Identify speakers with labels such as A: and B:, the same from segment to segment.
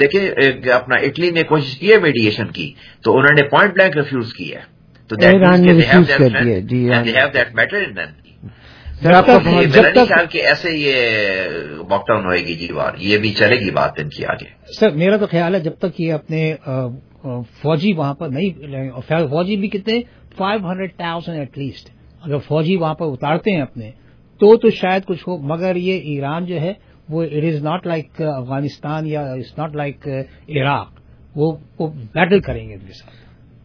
A: دیکھیں اپنا اٹلی نے کوشش کی ہے میڈیشن کی تو انہوں نے پوائنٹ بلینک ریفیوز کی ہے. تو میرا نہیں خیال کہ ایسے یہ واک ڈاؤن ہوئے گی جی وار, یہ بھی چلے گی بات ان کی آگے.
B: سر میرا تو خیال ہے جب تک یہ اپنے فوجی وہاں پر نہیں, فوجی بھی کتنے 500,000 ایٹ لیسٹ اگر فوجی وہاں پر اتارتے ہیں اپنے تو شاید کچھ ہو. مگر یہ ایران جو ہے وہ it is not like Afghanistan یا اٹس ناٹ لائک عراق, وہ بیٹل کریں گے ان کے ساتھ.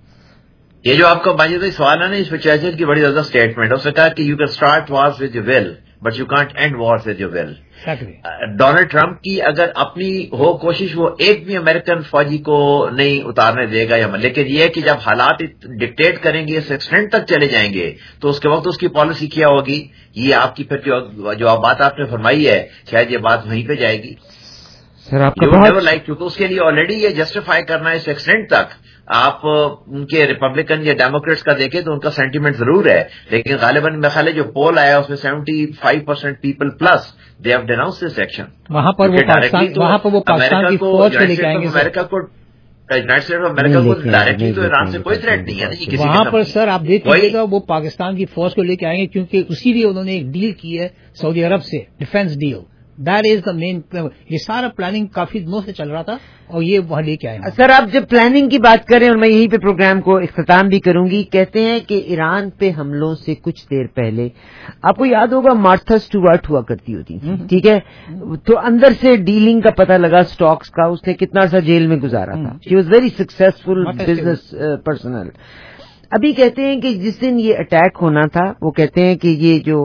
A: یہ جو آپ کا باجد سوال ہے نا اس پہ چرچل کی بڑی زیادہ اسٹیٹمنٹ ہے. اس نے کہا کہ you can start wars with your will but you can't end wars with your will. Donald Trump کی اگر اپنی ہو کوشش وہ ایک بھی امریکن فوجی کو نہیں اتارنے دے گا لیکن یہ کہ جب حالات ڈکٹیٹ کریں گے اس ایکسٹینٹ تک چلے جائیں گے تو اس کے وقت اس کی پالیسی کیا ہوگی. یہ آپ کی پھر جو بات آپ نے فرمائی ہے شاید یہ بات وہیں پہ جائے گی.
B: سر آپ کا
A: لائک کیونکہ اس کے لیے آلریڈی یہ جسٹیفائی کرنا ہے اس ایکسٹینٹ تک. آپ ان کے ریپبلکن یا ڈیموکریٹس کا دیکھیں تو ان کا سینٹیمنٹ ضرور ہے لیکن غالباً میرا خیال ہے جو پول آیا اس میں 75% people plus they have denounce this action.
B: وہاں پر وہ پاکستان کی فوج کو لے کے آئیں گے.
A: امریکہ کو یونائٹڈ اسٹیٹس آف امریکہ کو ڈائریکٹلی تو ایران سے کوئی تھریٹ نہیں ہے
B: وہاں پر. سر آپ دیکھ لیجیے گا وہ پاکستان کی فوج کو لے کے آئیں گے کیونکہ اسی لیے انہوں نے ایک ڈیل کی ہے سعودی عرب سے, defence deal. That is the main. یہ سارا پلاننگ کافی دنوں سے چل رہا تھا اور یہ وہاں لے کے آئے ہیں.
C: سر آپ جب پلاننگ کی بات کریں اور میں یہیں پہ پروگرام کو اختتام بھی کروں گی, کہتے ہیں کہ ایران پہ حملوں سے کچھ دیر پہلے آپ کو یاد ہوگا مارتھا اسٹوارٹ ہوا کرتی ہوتی, ٹھیک ہے, تو اندر سے ڈیلنگ کا پتہ لگا اسٹاکس کا, اس نے کتنا عرصہ جیل میں گزارا تھا. She was very successful business personal. ابھی کہتے ہیں کہ جس دن یہ اٹیک ہونا تھا وہ کہتے ہیں کہ یہ جو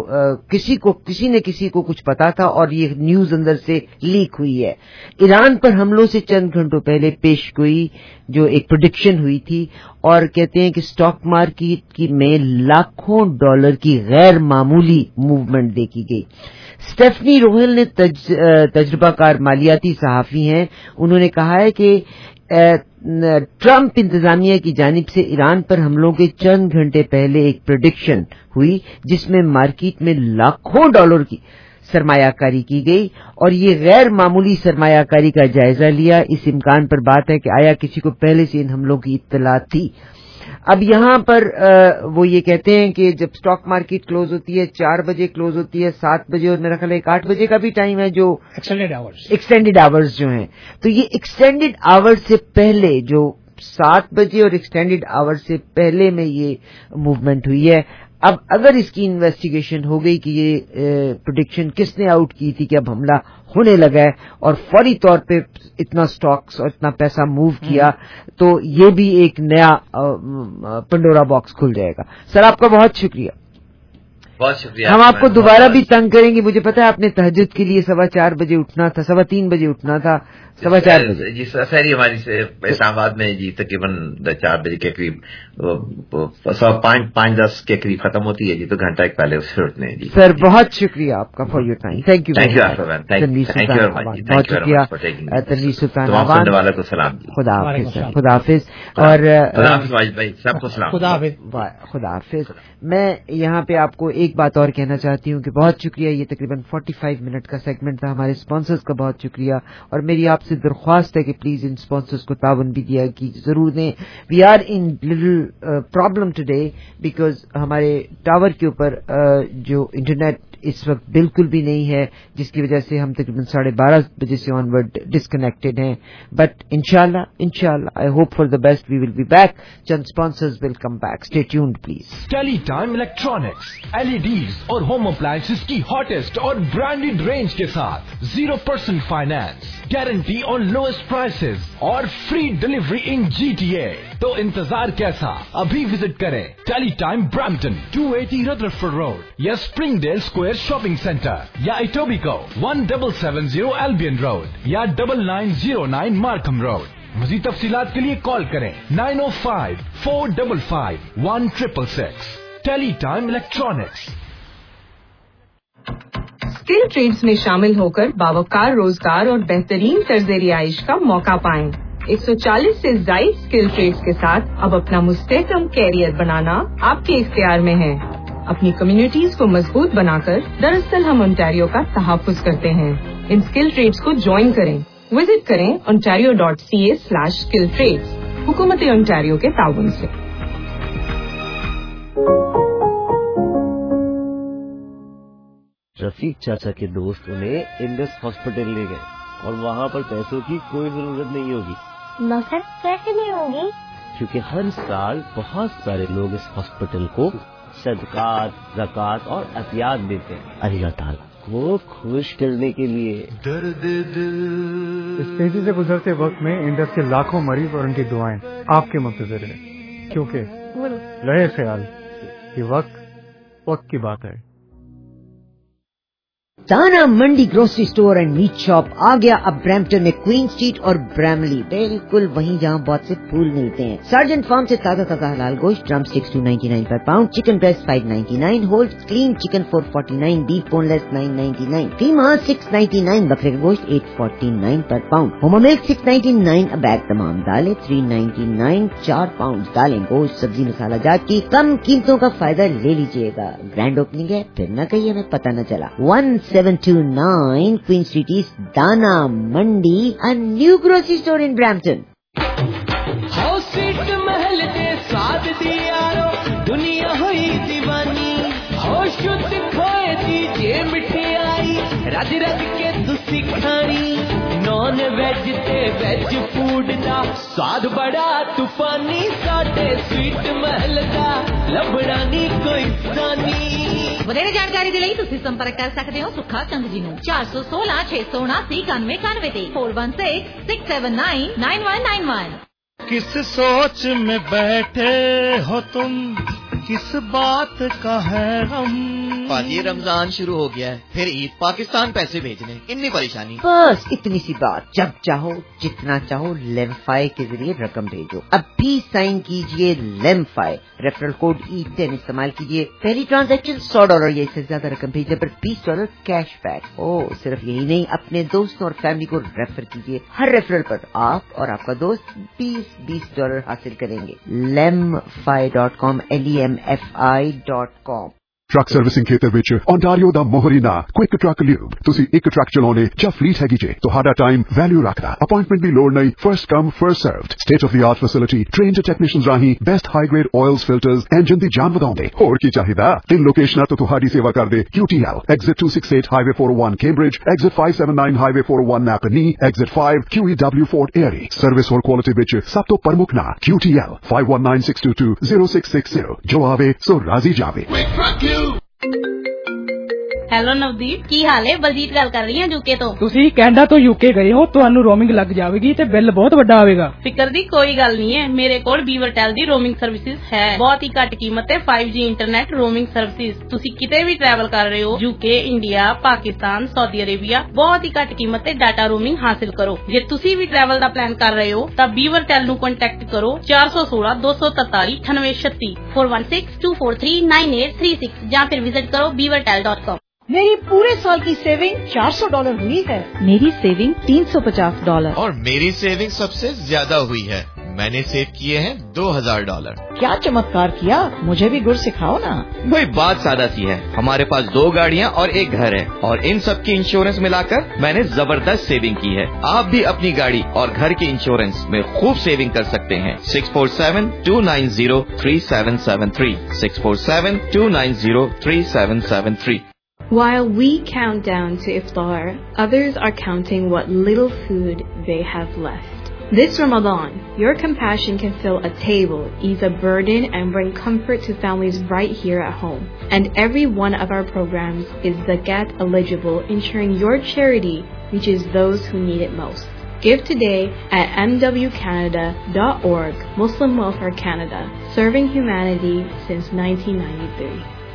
C: کسی نے کسی کو کچھ پتا تھا اور یہ نیوز اندر سے لیک ہوئی ہے. ایران پر حملوں سے چند گھنٹوں پہلے پیش گوئی جو ایک پریڈکشن ہوئی تھی اور کہتے ہیں کہ اسٹاک مارکیٹ میں لاکھوں ڈالر کی غیر معمولی موومنٹ دیکھی گئی. اسٹیفنی روہل نے تجربہ کار مالیاتی صحافی ہیں, انہوں نے کہا ہے کہ ٹرمپ انتظامیہ کی جانب سے ایران پر حملوں کے چند گھنٹے پہلے ایک پریڈکشن ہوئی جس میں مارکیٹ میں لاکھوں ڈالر کی سرمایہ کاری کی گئی اور یہ غیر معمولی سرمایہ کاری کا جائزہ لیا. اس امکان پر بات ہے کہ آیا کسی کو پہلے سے ان حملوں کی اطلاع تھی. اب یہاں پر وہ یہ کہتے ہیں کہ جب اسٹاک مارکیٹ کلوز ہوتی ہے 4 بجے کلوز ہوتی ہے 7 بجے اور میرا خیال ہے 8 بجے کا بھی ٹائم ہے جو ایکسٹینڈیڈ آورز جو ہیں, تو یہ ایکسٹینڈیڈ آورز سے پہلے جو 7 بجے اور ایکسٹینڈیڈ آورز سے پہلے میں یہ موومنٹ ہوئی ہے. اب اگر اس کی انویسٹیگیشن ہو گئی کہ یہ پریڈکشن کس نے آؤٹ کی تھی کہ اب حملہ ہونے لگا ہے اور فوری طور پہ اتنا سٹاکس اور اتنا پیسہ موو کیا تو یہ بھی ایک نیا پنڈورا باکس کھل جائے گا. سر آپ کا بہت شکریہ.
A: بہت شکریہ.
C: ہم آپ کو دوبارہ بھی تنگ کریں گے. مجھے پتا ہے آپ نے تہجد کے لیے 4:15 بجے اٹھنا تھا, 3:15 بجے اٹھنا تھا, 4:15 بجے.
A: جی سر ہماری اسلام آباد میں جی تقریباً 4 بجے کے قریب 5:10 کے قریب ختم ہوتی ہے جی, تو گھنٹہ ایک پہلے اسے اٹھنے ہیں. جی سر
C: بہت شکریہ آپ کا for your time. Thank you بہت شکریہ تنویر سلطان.
A: والوں کو سلام.
C: خدا حافظ. خدا حافظ. اور
A: سب کو سلام.
C: خدا حافظ. میں یہاں پہ آپ کو ایک بات اور کہنا چاہتی ہوں کہ بہت شکریہ. یہ تقریباً 45 منٹ کا سیگمنٹ تھا. ہمارے اسپانسرز کا بہت شکریہ اور میری آپ سے درخواست ہے کہ پلیز ان اسپانسرز کو تعاون بھی دیا کہ ضرور دیں. We are in little problem today because ہمارے ٹاور کے اوپر جو انٹرنیٹ اس وقت بالکل بھی نہیں ہے, جس کی وجہ سے ہم تقریباً 12:30 بجے سے آن ورڈ ڈسکنیکٹڈ ہیں. بٹ انشاءاللہ I hope for the best. We will be back. چند sponsors will come back. Stay tuned please.
D: Tele Time Electronics LEDs اور ہوم اپلائنسز کی ہاٹسٹ اور برانڈیڈ رینج کے ساتھ 0% finance, guarantee on lowest prices اور free delivery in GTA. تو انتظار کیسا, ابھی وزٹ کریں Tele Time Brampton 280 Rutherford Road یا Springdale square shopping centre یا ایٹوبیکو 1770 ایلبین روڈ یا 9909 مارکھم روڈ. مزید تفصیلات کے لیے کال کریں 905-455-1666. Tele Time Electronics.
E: Skill trades میں شامل ہو کر باوقار روزگار اور بہترین طرز رہائش کا موقع پائیں. 140 سے زائد اسکل ٹریڈز کے ساتھ اب اپنا مستحکم کیریئر بنانا آپ کے اختیار میں ہے. اپنی کمیونٹیز کو مضبوط بنا کر دراصل ہم انٹیریو کا تحفظ کرتے ہیں. ان اسکل ٹریڈز کو جوائن کریں. विजिट करें ontario.ca/skilltrades, हुकूमत ओंटारियो के ताउन से।
F: रफीक चाचा के दोस्त उन्हें इंडस हॉस्पिटल ले गए और वहाँ पर पैसों की कोई जरूरत नहीं होगी।
G: मगर कैसे नहीं होगी?
F: क्योंकि हर साल बहुत सारे लोग इस हॉस्पिटल को सदकात, ज़कात और अतियात देते हैं अल्लाह ताला को खुश करने के लिए।
H: दर्द दिल। इस तेजी से गुजरते वक्त में इंडस के लाखों मरीज और उनकी दुआएं आपके मुंतज़िर है, क्योंकि रहे ख्याल ये वक्त की बात है।
C: Dana Mandi grocery store and meat shop आ गया अब ब्रैम्पटन में क्वीन स्ट्रीट और ब्रैमली, बिल्कुल वहीं जहां बहुत से फूल मिलते हैं। सर्जेंट फार्म से ताजा हलाल गोश्त, drum sticks $2.99 per pound, chicken breast $5.99, whole clean chicken $4.49, beef boneless $9.99, कीमा $6.99, बकरे का गोश्त $8.49 पर पाउंड, होमा मिल्क $6.99 अ बैग, तमाम दालें $3.99 4 पाउंड दालें, गोश्त, सब्जी, मसाला जात की कम कीमतों का फायदा ले लीजिएगा। ग्रैंड ओपनिंग है, फिर न कहीं हमें पता न चला। 729 Queen Street East, Dana Mandi, a new grocery store in Brampton.
I: हाउस सीट महल दे स्वाद दी यारो दुनिया हुई दीवानी, हो शुद्ध खोए दीजिए मिठाई रज रज के तुसी खानी, नॉन वेज ते वेज फूड दा स्वाद बड़ा तूफानी, साडे स्वीट महल दा लभड़ा नी कोई सानी।
J: ਵਧੇਰੇ ਜਾਣਕਾਰੀ ਦੇ ਲਈ ਤੁਸੀਂ ਸੰਪਰਕ ਕਰ ਸਕਦੇ ਹੋ ਸੁੱਖਾ ਚੰਦ ਜੀ ਨੂੰ 416 679 9191 ਤੇ 4166799191।
K: किस सोच में बैठे हो तुम, किस बात का है गम।
L: पाजी रमजान शुरू हो गया है, फिर ईद, पाकिस्तान पैसे भेजने, इतनी परेशानी।
C: बस इतनी सी बात, जब चाहो जितना चाहो लेमफाई के जरिए रकम भेजो। अब भी साइन कीजिए लेमफाई, रेफरल कोड E10 इस्तेमाल कीजिए, पहली ट्रांजैक्शन $100 या इससे ज्यादा रकम भेजने पर $20 कैश बैक। सिर्फ यही नहीं, अपने दोस्तों और फैमिली को रेफर कीजिए, हर रेफरल पर आप और आपका दोस्त $20 हासिल करेंगे। lemfi.com lemfi.com।
M: ਟਰੱਕ ਸਰਵਿਸਿੰਗ ਖੇਤਰ ਵਿੱਚ ਓਨਟਾਰੀਓ ਦਾ ਮੋਹਰੀ ਨਾਂ ਕੁਇਕ ਟਰੱਕ ਲਿਊਬ। ਤੁਸੀਂ ਇੱਕ ਟਰੱਕ ਚਲਾਉਣੇ ਜਾਂ ਫਲੀਟ ਹੈਗੀ ਜੇ, ਤੁਹਾਡਾ ਟਾਈਮ ਵੈਲਿਊ ਰੱਖਦਾ। ਅਪਾਇੰਟਮੈਂਟ ਦੀ ਲੋੜ ਨਹੀਂ, first come first served. State of the art facility, trained technicians ਰਾਹੀਂ best high grade oils filters, engine ਦੀ ਜਾਨ ਵਧਾਉਂਦੇ। ਹੋਰ ਕੀ ਚਾਹੀਦਾ? 3 ਲੋਕੇਸ਼ਨਾਂ ਤੋਂ ਤੁਹਾਡੀ ਸੇਵਾ ਕਰਦੇ QTL, exit 268 highway 401 Cambridge, exit 579 highway 401 Napanee, exit 5 QEW Fort Erie। Service ਹੋਰ ਕੁਆਲਿਟੀ ਵਿੱਚ ਸਭ ਤੋਂ ਪ੍ਰਮੁੱਖ ਨਾਂ QTL 5196220660। ਜੋ ਆਵੇ ਸੋ ਰਾਜ਼ੀ ਜਾਵੇ।
N: ਹੈਲੋ ਨਵਦੀਪ, ਕੀ ਹਾਲ ਹੈ? ਬਲਜੀਤ ਗੱਲ ਕਰ ਰਹੀ ਹਾਂ ਯੂਕੇ ਤੋਂ।
B: ਤੁਸੀਂ ਕੈਨੇਡਾ ਤੋਂ ਯੂਕੇ ਗਏ ਹੋ, ਤੁਹਾਨੂੰ ਰੋਮਿੰਗ ਲੱਗ ਜਾਵੇਗੀ ਤੇ ਬਿੱਲ ਬਹੁਤ ਵੱਡਾ ਆਵੇਗਾ।
N: ਫਿਕਰ ਦੀ ਕੋਈ ਗੱਲ ਨਹੀਂ ਹੈ, ਮੇਰੇ ਕੋਲ ਬੀਵਰਟੈਲ ਦੀ ਰੋਮਿੰਗ ਸਰਵਿਸਿਜ਼ ਹੈ। ਬਹੁਤ ਹੀ ਘੱਟ ਕੀਮਤ ਤੇ 5G ਇੰਟਰਨੈਟ ਰੋਮਿੰਗ ਸਰਵਿਸਿਜ਼। ਤੁਸੀਂ ਕਿਤੇ ਵੀ ਟਰੈਵਲ ਕਰ ਰਹੇ ਹੋ, UK, India, Pakistan, Saudi Arabia, ਬਹੁਤ ਹੀ ਘੱਟ ਕੀਮਤ ਤੇ ਡਾਟਾ ਰੋਮਿੰਗ ਹਾਸਿਲ ਕਰੋ। ਜੇ ਤੁਸੀਂ ਵੀ ਟਰੈਵਲ ਦਾ ਪਲਾਨ ਕਰ ਰਹੇ ਹੋ ਤਾਂ ਬੀਵਰਟੈਲ ਨੂੰ ਕੰਟੈਕਟ ਕਰੋ 416 243 9836 4162439836 ਜਾਂ ਫਿਰ ਵਿਜ਼ਿਟ ਕਰੋ beavertel.com।
J: मेरी पूरे साल की सेविंग $400 हुई है।
O: मेरी सेविंग $350
L: और मेरी सेविंग सबसे ज्यादा हुई है, मैंने सेव किए हैं $2000।
J: क्या चमत्कार किया, मुझे भी गुर सिखाओ ना।
L: वही बात सादा सी है, हमारे पास 2 गाड़ियाँ और 1 घर है और इन सब की इंश्योरेंस मिलाकर मैंने जबरदस्त सेविंग की है। आप भी अपनी गाड़ी और घर के इंश्योरेंस में खूब सेविंग कर सकते हैं। 647-290-3773 647-290-3773।
P: While we count down to iftar, others are counting what little food they have left. This Ramadan, your compassion can fill a table, ease a burden, and bring comfort to families right here at home. And every one of our programs is Zakat eligible, ensuring your charity reaches those who need it most. Give today at mwcanada.org, Muslim Welfare Canada, serving humanity since 1993.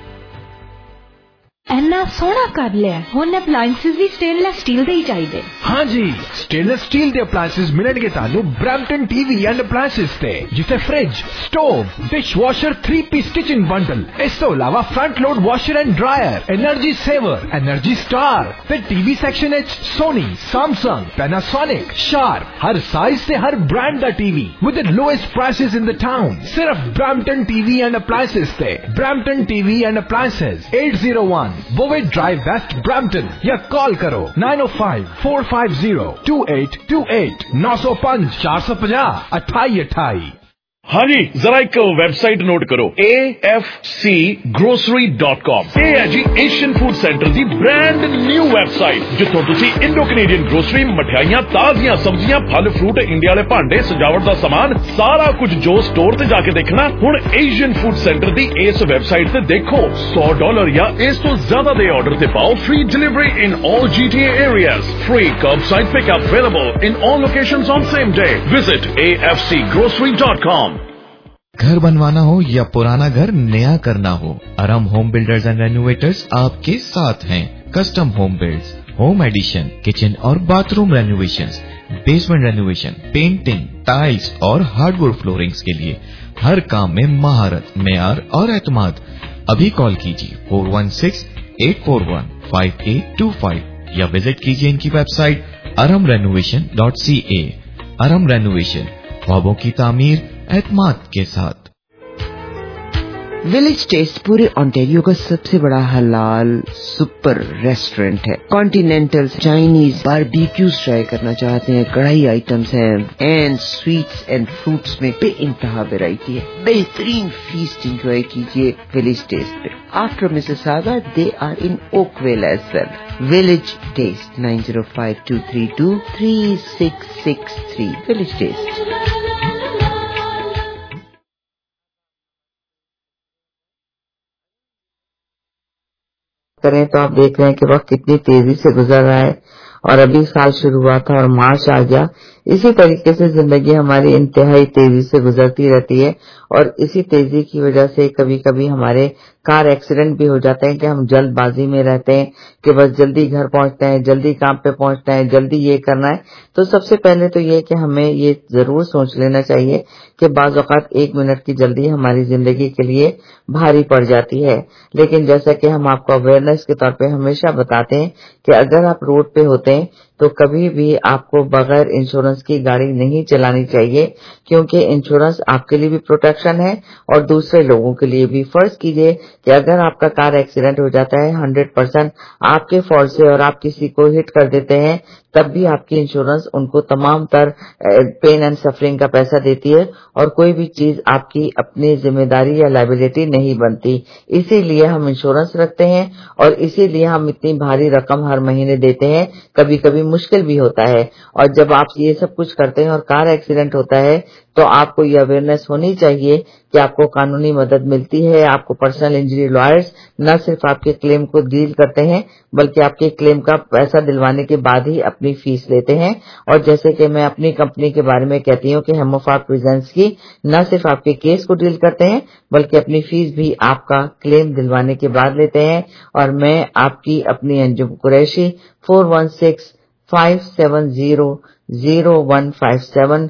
O: ਇੰਨਾ ਸੋਹਣਾ ਕਰ ਲਿਆ, ਹੁਣ ਅਪਲਾਈਐਂਸਿਸ ਵੀ stainless steel ਦੇ ਹੀ ਚਾਹੀਦੇ।
D: हाँ जी, stainless steel ਦੇ ਅਪਲਾਈਐਂਸਿਸ ਮਿਲਣਗੇ ਤੁਹਾਨੂੰ ਬ੍ਰੈਂਪਟਨ ਟੀਵੀ ਐਂਡ ਅਪਲਾਈਐਂਸਿਸ ਤੇ, ਜਿਵੇਂ fridge, stove, dishwasher 3-piece kitchen bundle, ਇਸ ਤੋਂ ਇਲਾਵਾ front load washer and dryer, energy saver, energy star ਤੇ ਟੀਵੀ ਸੈਕਸ਼ਨ ਵਿੱਚ ਸੋਨੀ, ਸੈਮਸੰਗ, ਪੈਨਾਸੋਨਿਕ, ਸ਼ਾਰਪ, ਹਰ ਸਾਈਜ਼ ਤੇ ਹਰ ਬ੍ਰਾਂਡ ਦਾ TV with the lowest prices in the town. ਸਿਰਫ ਬ੍ਰੈਂਪਟਨ ਟੀਵੀ ਐਂਡ ਅਪਲਾਈਐਂਸਿਸ ਤੇ। Brampton TV and appliances 801 Bovey Drive West Brampton या call करो 905-456 0502828 905 450 2828।
Q: हाँ जी, जरा एक वेबसाइट नोट करो, AFCgrocery.com। ਇਹ ਹੈ ਜੀ ਏਸ਼ੀਅਨ ਫੂਡ ਸੈਂਟਰ ਦੀ ਬ੍ਰਾਂਡ ਨਿਊ ਵੈਬਸਾਈਟ, ਜਿੱਥੋਂ ਤੁਸੀਂ ਇੰਡੋ ਕੈਨੇਡੀਅਨ ਗਰੋਸਰੀ, ਮਠਿਆਈਆਂ, ਤਾਜ਼ੀਆਂ ਸਬਜ਼ੀਆਂ, ਫਲ ਫਰੂਟ, ਇੰਡੀਆ ਵਾਲੇ ਭਾਂਡੇ, ਸਜਾਵਟ ਦਾ ਸਮਾਨ, ਸਾਰਾ ਕੁਝ ਜੋ ਸਟੋਰ ਤੇ ਜਾ ਕੇ ਦੇਖਣਾ, ਹੁਣ ਏਸ਼ੀਅਨ ਫੂਡ ਸੈਂਟਰ ਦੀ ਇਸ ਵੈਬਸਾਈਟ ਤੇ ਦੇਖੋ। $100 ਜਾਂ ਇਸ ਤੋਂ ਜ਼ਿਆਦਾ ਦੇ ਆਰਡਰ ਤੇ ਪਾਓ free delivery in all GTA areas, free curbside pickup available in all locations on same day. Visit AFCgrocery.com।
L: घर बनवाना हो या पुराना घर नया करना हो, Arham home builders and renovators आपके साथ हैं। Custom home builds, home addition, kitchen और bathroom renovations, basement renovation, painting, tiles और हार्डवुड फ्लोरिंग्स के लिए हर काम में महारत, मेयार और एतमाद। अभी कॉल कीजिए 416-841-5825 या विजिट कीजिए इनकी वेबसाइट aramrenovation.ca। अरम रेनोवेशन, ख्वाबों की तामीर एतमाद के साथ।
C: विलेज टेस्ट पूरे ऑन्टेरियो का सबसे बड़ा हलाल सुपर रेस्टोरेंट है। कॉन्टिनेंटल, चाइनीज, बारबेक्यूज ट्राई करना चाहते हैं, कढ़ाई आइटम्स हैं, एंड स्वीट्स एंड फ्रूट्स में बेइंतहा वैरायटी है। बेहतरीन फीस्ट एंजॉय कीजिए विलेज टेस्ट पे। After Mississauga they are in Oakville as well. Village taste 9052323663। Village taste. करें तो आप देख रहे हैं कि वक्त कितनी तेजी से गुजर रहा है, और अभी साल शुरू हुआ था और मार्च आ गया। इसी तरीके से जिंदगी हमारी इंतहाई तेजी से गुजरती रहती है, और इसी तेजी की वजह से कभी कभी हमारे कार एक्सीडेंट भी हो जाते हैं कि हम जल्दबाजी में रहते हैं कि बस जल्दी घर पहुंचते हैं, जल्दी काम पे पहुंचना है, जल्दी ये करना है। तो सबसे पहले तो ये कि हमें ये जरूर सोच लेना चाहिए कि बाज़ औक़ात 1 मिनट की जल्दी हमारी जिंदगी के लिए भारी पड़ जाती है। लेकिन जैसा कि हम आपको अवेयरनेस के तौर पे हमेशा बताते हैं कि अगर आप रोड पे होते हैं तो कभी भी आपको बगैर इंश्योरेंस की गाड़ी नहीं चलानी चाहिए, क्योंकि इंश्योरेंस आपके लिए भी प्रोटेक्शन है और दूसरे लोगों के लिए भी। फर्ज कीजिए कि अगर आपका कार एक्सीडेंट हो जाता है 100% आपके फॉल्ट से और आप किसी को हिट कर देते हैं, तब भी आपकी इंश्योरेंस उनको तमाम तर पेन एंड सफरिंग का पैसा देती है, और कोई भी चीज आपकी अपनी जिम्मेदारी या लायबिलिटी नहीं बनती। इसीलिए हम इंश्योरेंस रखते हैं और इसीलिए हम इतनी भारी रकम हर महीने देते हैं। कभी कभी मुश्किल भी होता है, और जब आप ये सब कुछ करते हैं और कार एक्सीडेंट होता है तो आपको ये अवेयरनेस होनी चाहिए कि आपको कानूनी मदद मिलती है। आपको पर्सनल इंजरी लॉयर्स न सिर्फ आपके क्लेम को डील करते हैं बल्कि आपके क्लेम का पैसा दिलवाने के बाद ही अपनी फीस लेते हैं। और जैसे कि मैं अपनी कंपनी के बारे में कहती हूँ कि हेमोफार प्रेजेंस की न सिर्फ आपके केस को डील करते हैं बल्कि अपनी फीस भी आपका क्लेम दिलवाने के बाद लेते हैं। और मैं आपकी अपनी अंजुम कुरैशी 416-570-0157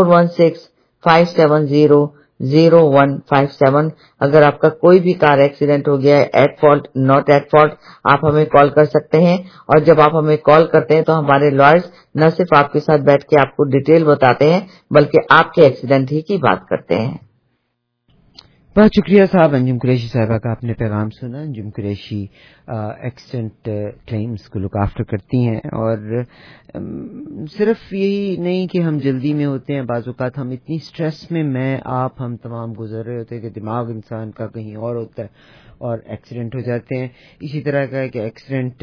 C: 416-570-0157। अगर आपका कोई भी कार एक्सीडेंट हो गया है, at fault, not at fault, आप हमें कॉल कर सकते हैं। और जब आप हमें कॉल करते हैं तो हमारे लॉयर्स न सिर्फ आपके साथ बैठ के आपको डिटेल बताते हैं बल्कि आपके एक्सीडेंट ही की बात करते हैं। बहुत शुक्रिया साहब, अंजुम कुरैशी साहबा का आपने पैगाम सुना। अंजुम कुरैशी एक्सीडेंट क्लेम्स को लुक आफ्टर करती हैं, और सिर्फ यही नहीं कि हम जल्दी में होते हैं, बाज़ औक़ात हम इतनी स्ट्रेस में हम तमाम गुजर रहे होते हैं कि दिमाग इंसान का कहीं और होता है और एक्सीडेंट हो जाते हैं। इसी तरह का है कि एक्सीडेंट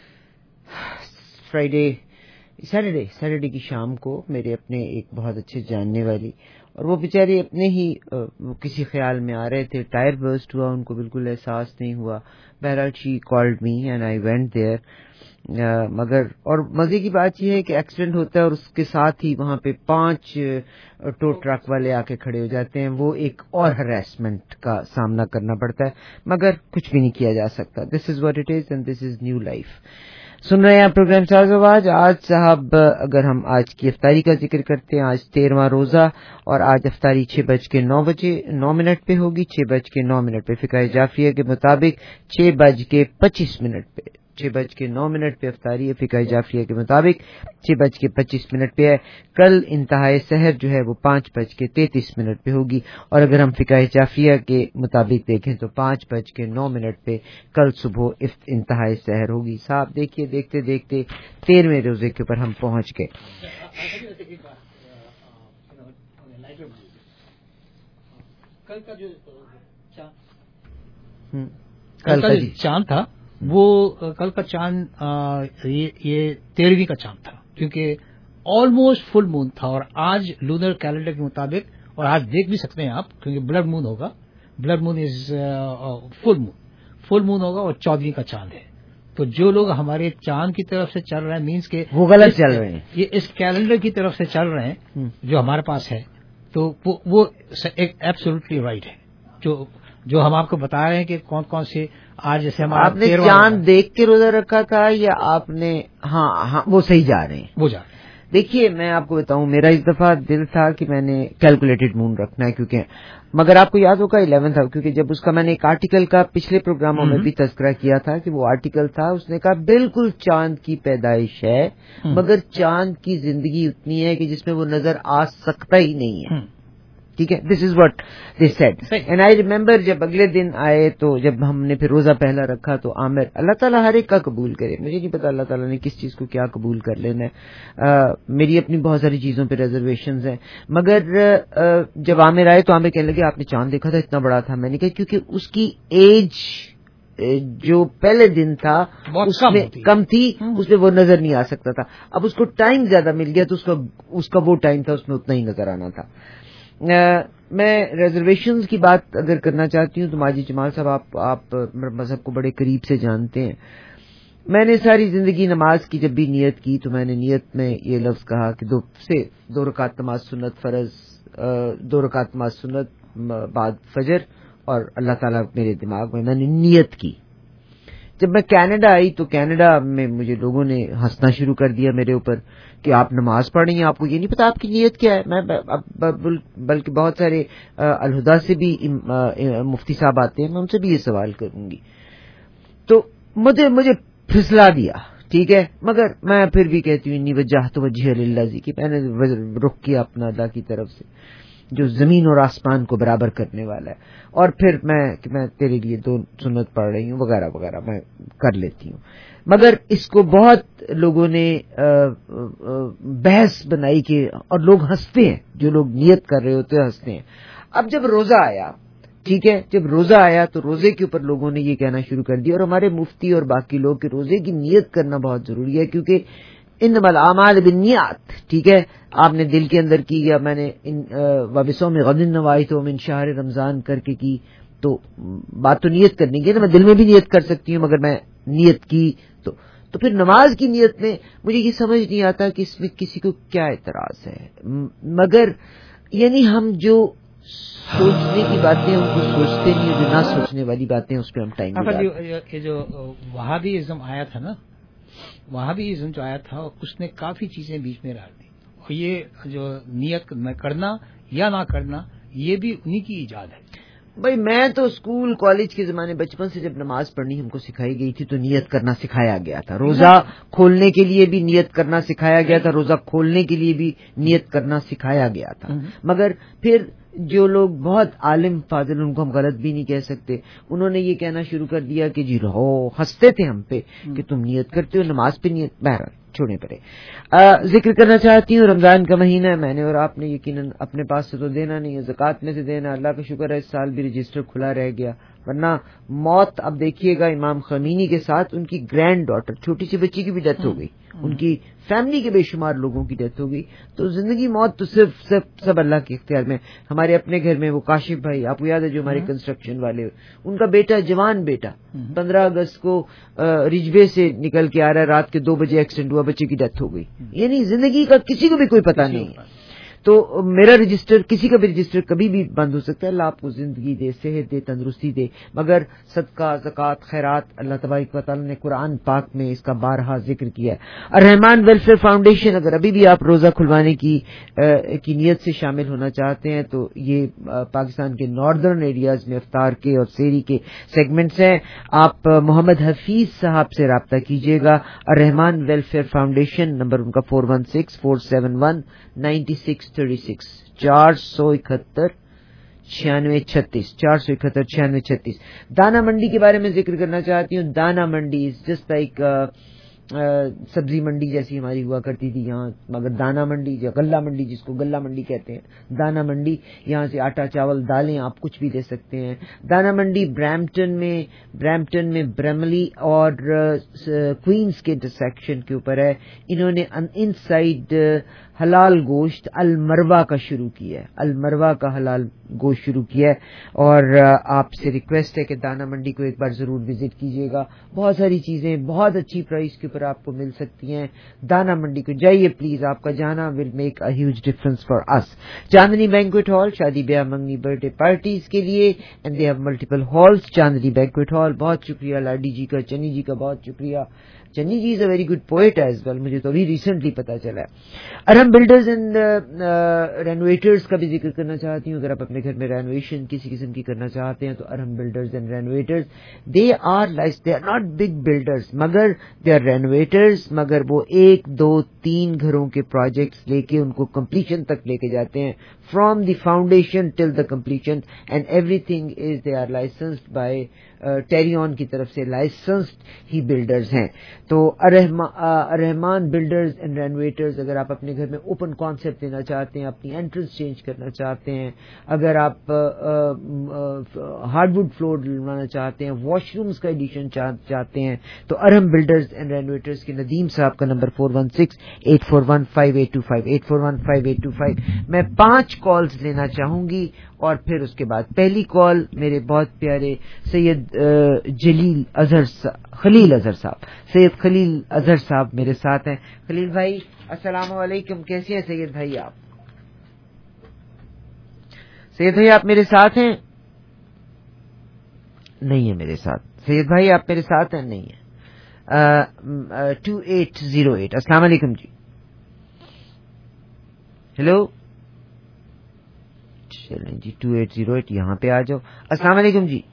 C: सैटरडे की शाम को मेरे अपने एक बहुत अच्छे जानने वाली, और वो बेचारे अपने ही किसी ख्याल में आ रहे थे, टायर बर्स्ट हुआ, उनको बिल्कुल एहसास नहीं हुआ। बहरहाल she called me and I went there. मगर और मजे की बात यह है कि एक्सीडेंट होता है और उसके साथ ही वहां पे 5 टो ट्रक वाले आके खड़े हो जाते हैं। वो एक और हरासमेंट का सामना करना पड़ता है, मगर कुछ भी नहीं किया जा सकता। This is what it is and this is new life. सुन रहे हैं आप प्रोग्राम साज आवाज। आज साहब अगर हम आज की इफ्तारी का जिक्र करते हैं, आज 13वां रोजा, और आज इफ्तारी 6:09 पे होगी। 6:09 पे फिक्र जाफिया के मुताबिक 6:25 पे 6:09 پہ افطاری ہے فقہ جعفریہ کے مطابق، 6:25 پہ ہے. کل انتہائے سحر جو ہے وہ 5:33 پہ ہوگی، اور اگر ہم فقہ جعفریہ کے مطابق دیکھیں تو 5:09 پہ کل صبح انتہائے سحر ہوگی. صاحب دیکھیے دیکھتے دیکھتے 13ویں روزے کے اوپر ہم پہنچ گئے.
B: کل کا جو چاند تھا وہ کل کا چاند یہ 13ویں کا چاند تھا، کیونکہ آلموسٹ فل مون تھا، اور آج لونر کیلنڈر کے مطابق، اور آج دیکھ بھی سکتے ہیں آپ کیونکہ بلڈ مون ہوگا، بلڈ مون از فل مون ہوگا اور 14ویں کا چاند ہے. تو جو لوگ ہمارے چاند کی طرف سے چل رہے ہیں مینس کہ
C: وہ غلط چل رہے ہیں،
B: یہ اس کیلنڈر کی طرف سے چل رہے ہیں جو ہمارے پاس ہے، تو وہ ایک ایبسولوٹلی رائٹ ہے. جو ہم آپ کو بتا رہے ہیں کہ کون کون سے آج جیسے ہمارا
C: آپ نے چاند دیکھ کے روزہ رکھا تھا یا آپ نے ہاں وہ صحیح جا رہے ہیں،
B: وہ جا رہے ہیں.
C: دیکھیے میں آپ کو بتاؤں، میرا اس دفعہ دل تھا کہ میں نے کیلکولیٹڈ مون رکھنا ہے، کیونکہ مگر آپ کو یاد ہوگا 11 تھا، کیونکہ جب اس کا میں نے ایک آرٹیکل کا پچھلے پروگراموں میں بھی تذکرہ کیا تھا کہ وہ آرٹیکل تھا، اس نے کہا بالکل چاند کی پیدائش ہے مگر چاند کی زندگی اتنی ہے کہ جس میں وہ نظر آ سکتا ہی نہیں ہے. ٹھیک ہے، this is what they said. And I remember جب اگلے دن آئے تو جب ہم نے پھر روزہ پہلا رکھا تو عامر، اللہ تعالیٰ ہر ایک کا قبول کرے، مجھے نہیں پتا اللہ تعالیٰ نے کس چیز کو کیا قبول کر لینا ہے، میری اپنی بہت ساری چیزوں پہ ریزرویشنز ہیں، مگر جب عامر آئے تو عامر کہنے لگے آپ نے چاند دیکھا تھا اتنا بڑا تھا. میں نے کہا کیونکہ اس کی ایج جو پہلے دن تھا اس میں کم تھی، اس میں وہ نظر نہیں آ سکتا تھا. اب اس کو ٹائم زیادہ مل گیا تو اس کا وہ ٹائم تھا اس میں اتنا ہی نظر آنا تھا. میں ریزرویشنز کی بات اگر کرنا چاہتی ہوں تو ماجد جمال صاحب آپ مذہب کو بڑے قریب سے جانتے ہیں. میں نے ساری زندگی نماز کی جب بھی نیت کی تو میں نے نیت میں یہ لفظ کہا کہ 2 رکعت نماز سنت فرض، 2 رکعت نماز سنت بعد فجر، اور اللہ تعالیٰ میرے دماغ میں نے نیت کی. جب میں کینیڈا آئی تو کینیڈا میں مجھے لوگوں نے ہنسنا شروع کر دیا میرے اوپر کہ آپ نماز پڑھ رہی ہیں، آپ کو یہ نہیں پتا آپ کی نیت کیا ہے. میں بلکہ بہت سارے الہدا سے بھی مفتی صاحب آتے ہیں، میں ان سے بھی یہ سوال کروں گی. تو مجھے پھسلا دیا، ٹھیک ہے، مگر میں پھر بھی کہتی ہوں انی وجہت وجہ للہ جی، کہ میں نے رخ کیا اپنا اللہ کی طرف سے جو زمین اور آسمان کو برابر کرنے والا ہے، اور پھر میں تیرے لیے 2 سنت پڑھ رہی ہوں وغیرہ وغیرہ میں کر لیتی ہوں. مگر اس کو بہت لوگوں نے بحث بنائی کہ، اور لوگ ہنستے ہیں، جو لوگ نیت کر رہے ہوتے ہیں ہنستے ہیں. اب جب روزہ آیا، ٹھیک ہے، جب روزہ آیا تو روزے کے اوپر لوگوں نے یہ کہنا شروع کر دیا، اور ہمارے مفتی اور باقی لوگ کہ روزے کی نیت کرنا بہت ضروری ہے، کیونکہ انما الاعمال بالنیات، ٹھیک ہے، آپ نے دل کے اندر کی، یا میں نے وبصوم غد نوایت من شہر رمضان کر کے کی، تو بات تو نیت کرنی کی نا، میں دل میں بھی نیت کر سکتی ہوں مگر میں نیت کی تو پھر نماز کی نیت میں مجھے یہ سمجھ نہیں آتا کہ اس میں کسی کو کیا اعتراض ہے. مگر یعنی ہم جو سوچنے کی باتیں ان کو سوچتے نہیں، جو نہ سوچنے والی باتیں اس پہ ہم ٹائم
B: یہ جو وہابی ازم آیا تھا نا، وہابی ازم جو آیا تھا اس نے کافی چیزیں بیچ میں ڈال دی، اور یہ جو نیت کرنا یا نہ کرنا یہ بھی انہی کی ایجاد ہے.
C: بھائی میں تو اسکول کالج کے زمانے بچپن سے جب نماز پڑھنی ہم کو سکھائی گئی تھی تو نیت کرنا سکھایا گیا تھا، روزہ کھولنے کے لیے بھی نیت کرنا سکھایا گیا تھا، روزہ کھولنے کے لیے بھی نیت کرنا سکھایا گیا تھا. مگر پھر جو لوگ بہت عالم فاضل، ان کو ہم غلط بھی نہیں کہہ سکتے، انہوں نے یہ کہنا شروع کر دیا کہ جی رہو، ہنستے تھے ہم پہ کہ تم نیت کرتے ہو، نماز پہ نیت، بہرحال چھوڑنے پڑے. ذکر کرنا چاہتی ہوں رمضان کا مہینہ ہے، میں نے اور آپ نے یقیناً اپنے پاس سے تو دینا نہیں ہے، زکوٰۃ میں سے دینا. اللہ کا شکر ہے اس سال بھی رجسٹر کھلا رہ گیا، ورنہ موت. اب دیکھیے گا امام خمینی کے ساتھ ان کی گرینڈ ڈاٹر، چھوٹی سی بچی کی بھی ڈیتھ ہو گئی، ان کی فیملی کے بے شمار لوگوں کی ڈیتھ ہو گئی. تو زندگی موت تو صرف سب اللہ کے اختیار میں. ہمارے اپنے گھر میں وہ کاشف بھائی، آپ کو یاد ہے جو ہمارے کنسٹرکشن والے، ان کا بیٹا، جوان بیٹا، 15 اگست کو رجوے سے نکل کے آ رہا ہے، رات کے 2 بجے ایکسیڈنٹ ہوا، بچے کی ڈیتھ ہو گئی. یعنی زندگی کا کسی کو بھی کوئی پتہ نہیں ہے. تو میرا رجسٹر, کسی کا بھی رجسٹر کبھی بھی بند ہو سکتا ہے. اللہ آپ کو زندگی دے, صحت دے, تندرستی دے, مگر صدقہ, زکوٰۃ, خیرات اللہ تبارک و تعالیٰ نے قرآن پاک میں اس کا بارہا ذکر کیا ہے. الرحمان ویلفیئر فاؤنڈیشن, اگر ابھی بھی آپ روزہ کھلوانے کی نیت سے شامل ہونا چاہتے ہیں تو یہ پاکستان کے ناردرن ایریاز میں افطار کے اور سحری کے سیگمنٹس ہیں. آپ محمد حفیظ صاحب سے رابطہ کیجیے گا. الرحمان ویلفیئر فاؤنڈیشن, نمبر ان کا 416-471-9636, 471-9636. دانا منڈی کے بارے میں ذکر کرنا چاہتی ہوں. دانا منڈی از جسٹ لائک سبزی منڈی جیسی ہماری ہوا کرتی تھی یہاں, مگر دانا منڈی یا غلہ منڈی, جس کو غلہ منڈی کہتے ہیں, دانا منڈی, یہاں سے آٹا, چاول, دالیں آپ کچھ بھی لے سکتے ہیں. دانا منڈی برامپٹن میں برملی اور کوئنز کے انٹرسیکشن کے اوپر ہے. انہوں نے ان سائڈ حلال گوشت المروا کا شروع کیا ہے, المروا کا حلال گوشت شروع کیا ہے. اور آپ سے ریکویسٹ ہے کہ دانا منڈی کو ایک بار ضرور وزٹ کیجیے گا. بہت ساری چیزیں بہت اچھی پرائس کے اوپر آپ کو مل سکتی ہیں. دانا منڈی کو جائیے پلیز, آپ کا جانا will make a huge difference for us. Chandni banquet hall, شادی بیاہ, منگنی, برتھ ڈے پارٹیز کے لیے, and they have multiple halls. Chandni banquet hall. بہت شکریہ لاڈی جی کا, چنی جی کا بہت شکریہ. Channi ji is a very good poet as well, مجھے تو ابھی ریسنٹلی پتا چلا ہے. ارہم بلڈرز اینڈ رینویٹرز کا بھی ذکر کرنا چاہتی ہوں. اگر آپ اپنے گھر میں رینویشن کسی قسم کی کرنا چاہتے ہیں تو Arham builders and renovators, they are not big builders, مگر دے آر رینویٹرز, مگر وہ 1, 2, 3 گھروں کے پروجیکٹس لے کے ان کو کمپلیشن تک لے کے جاتے ہیں, from the foundation till the completion, and everything is they are licensed by Tarion کی طرف سے لائسنسڈ ہی بلڈرز ہیں. تو رحمان بلڈرز اینڈ رینویٹرز, اگر آپ اپنے گھر میں اوپن کانسیپٹ دینا چاہتے ہیں, اپنی انٹرنس چینج کرنا چاہتے ہیں, اگر آپ ہارڈ ووڈ فلور ڈلوانا چاہتے ہیں, واش رومز کا ایڈیشن چاہتے ہیں, تو ارہم بلڈرز اینڈ رینویٹرز کے ندیم صاحب کا نمبر 416-841-5825, 841-5825. میں 5 کالز لینا چاہوں گی اور پھر اس کے بعد پہلی کال میرے بہت پیارے سید خلیل اظہر صاحب, سید خلیل اظہر صاحب میرے ساتھ ہیں. خلیل بھائی السلام علیکم, کیسے ہیں سید بھائی آپ؟ سید بھائی آپ میرے ساتھ ہیں؟ نہیں ہے میرے ساتھ. سید بھائی آپ میرے ساتھ ہیں؟ نہیں ہے. 2808. السلام علیکم جی. ہیلو چلیں جی 2808 یہاں پہ آ جاؤ. السلام علیکم جی.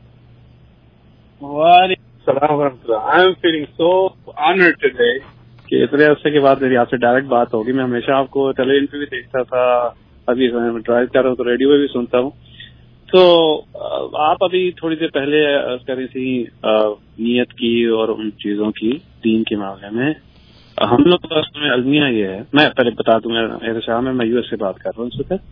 R: وعلیکم السلام ورحمۃ اللہ. I am feeling so honoured today کہ اتنے عرصے کے بعد میری آپ سے ڈائریکٹ بات ہوگی. میں ہمیشہ آپ کو ٹیلی ویژن پہ بھی دیکھتا تھا, ابھی ڈرائیو کر رہا ہوں تو ریڈیو پہ بھی سنتا ہوں. تو آپ ابھی تھوڑی دیر پہلے کر رہی تھی نیت کی اور ان چیزوں کی دین کے معاملے میں. ہم لوگ تو اس میں المیہ یہ ہے, میں پہلے بتا دوں احتشام میں یو ایس سے بات کر رہا ہوں اس وقت.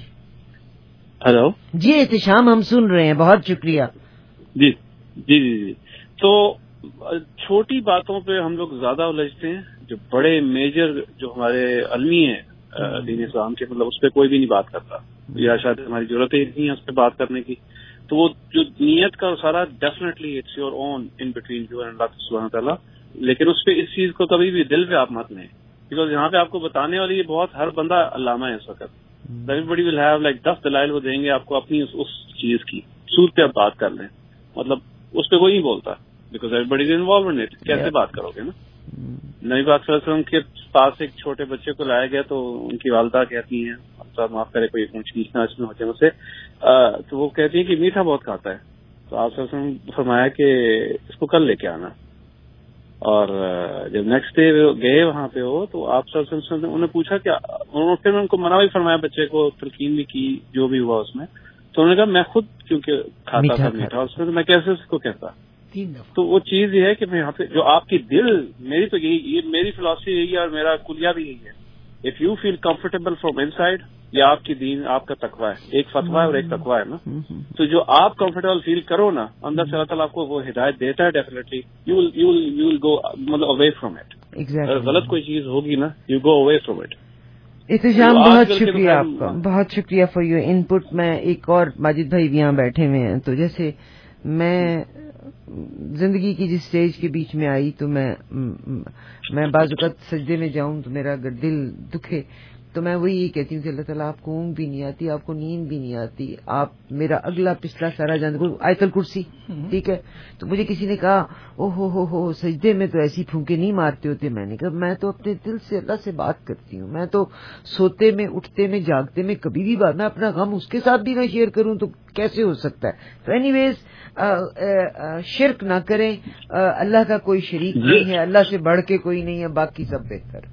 R: ہلو
C: جی احتشام, ہم سن رہے ہیں, بہت شکریہ.
R: جی جی جی جی. تو چھوٹی باتوں پہ ہم لوگ زیادہ الجھتے ہیں, جو بڑے میجر جو ہمارے علمی ہیں دین اسلام کے, مطلب اس پہ کوئی بھی نہیں بات کرتا, یا شاید ہماری ضرورت ہی نہیں ہے اس پہ بات کرنے کی. تو وہ جو نیت کا سارا definitely it's your own in between you and Allah سبحانہ تعالیٰ, لیکن اس پہ اس چیز کو کبھی بھی دل پہ آپ مت لیں, بیکاز یہاں پہ آپ کو بتانے والی یہ بہت ہر بندہ علامہ ہے اس وقت. ایوری ول ہیو لائک 10 دلائل وہ دیں گے آپ کو اپنی اس چیز کی. سود پہ آپ بات کر لیں, مطلب اس پہ کوئی نہیں بولتا, because everybody is involved in it. کیسے بات کرو گے نا. نبی پاک صلی اللہ علیہ وسلم کے پاس ایک چھوٹے بچے کو لایا گیا تو ان کی والدہ کہتی ہیں, صاحب معاف کرے کوئی اونچ نیچ نہ اس میں ہوتے مجھ سے, تو وہ کہتی ہیں کہ میٹھا بہت کھاتا ہے. تو آپ صلی اللہ علیہ وسلم فرمایا کہ اس کو کل لے کے آنا. اور جب نیکسٹ ڈے گئے وہاں پہ ہو تو آپ صلی اللہ علیہ وسلم نے انہیں پوچھا کہ پھر ان کو منع بھی فرمایا, بچے کو تلقین بھی کی جو بھی ہوا اس میں. تو انہوں نے کہا میں خود کیونکہ کھاتا تھا میٹھا اس میں, تو میں کیسے اس کو کہتا. تو وہ چیز یہ ہے کہ میں یہاں پہ جو آپ کی دل, میری تو یہ میری فلاسفی یہی ہے اور میرا کلیہ بھی یہی ہے, if you feel comfortable from inside, یہ آپ کی دین آپ کا تقویٰ ہے, ایک فتویٰ ہے اور ایک تقویٰ ہے نا. تو جو آپ کمفرٹیبل فیل کرو نا, اندر سے اللہ تعالیٰ آپ کو وہ ہدایت دیتا ہے ڈیفینیٹلی. یو ول گو مطلب اوے فرام اٹ. اگر غلط کوئی چیز ہوگی نا, you go away from it.
C: Ehtesham بہت شکریہ آپ کا, بہت شکریہ فار یور ان پٹ. میں ایک اور ماجد بھائی بھی یہاں بیٹھے ہوئے ہیں, تو جیسے میں زندگی کی جس سٹیج کے بیچ میں آئی تو میں بعض اوقات سجدے میں جاؤں تو میرا اگر دل دکھے تو میں وہی یہی کہتی ہوں کہ اللہ تعالیٰ آپ کو اونگ بھی نہیں آتی, آپ کو نیند بھی نہیں آتی, آپ میرا اگلا پچھلا سارا جان آیت الکرسی, ٹھیک ہے. تو مجھے کسی نے کہا او ہو سجدے میں تو ایسی پھونکے نہیں مارتے ہوتے. میں نے کہا میں تو اپنے دل سے اللہ سے بات کرتی ہوں, میں تو سوتے میں اٹھتے میں جاگتے میں کبھی بھی بات, میں اپنا غم اس کے ساتھ بھی نہ شیئر کروں تو کیسے ہو سکتا ہے. تو اینی ویز شرک نہ کریں, اللہ کا کوئی شریک نہیں ہے, اللہ سے بڑھ کے کوئی نہیں ہے, باقی سب بہتر.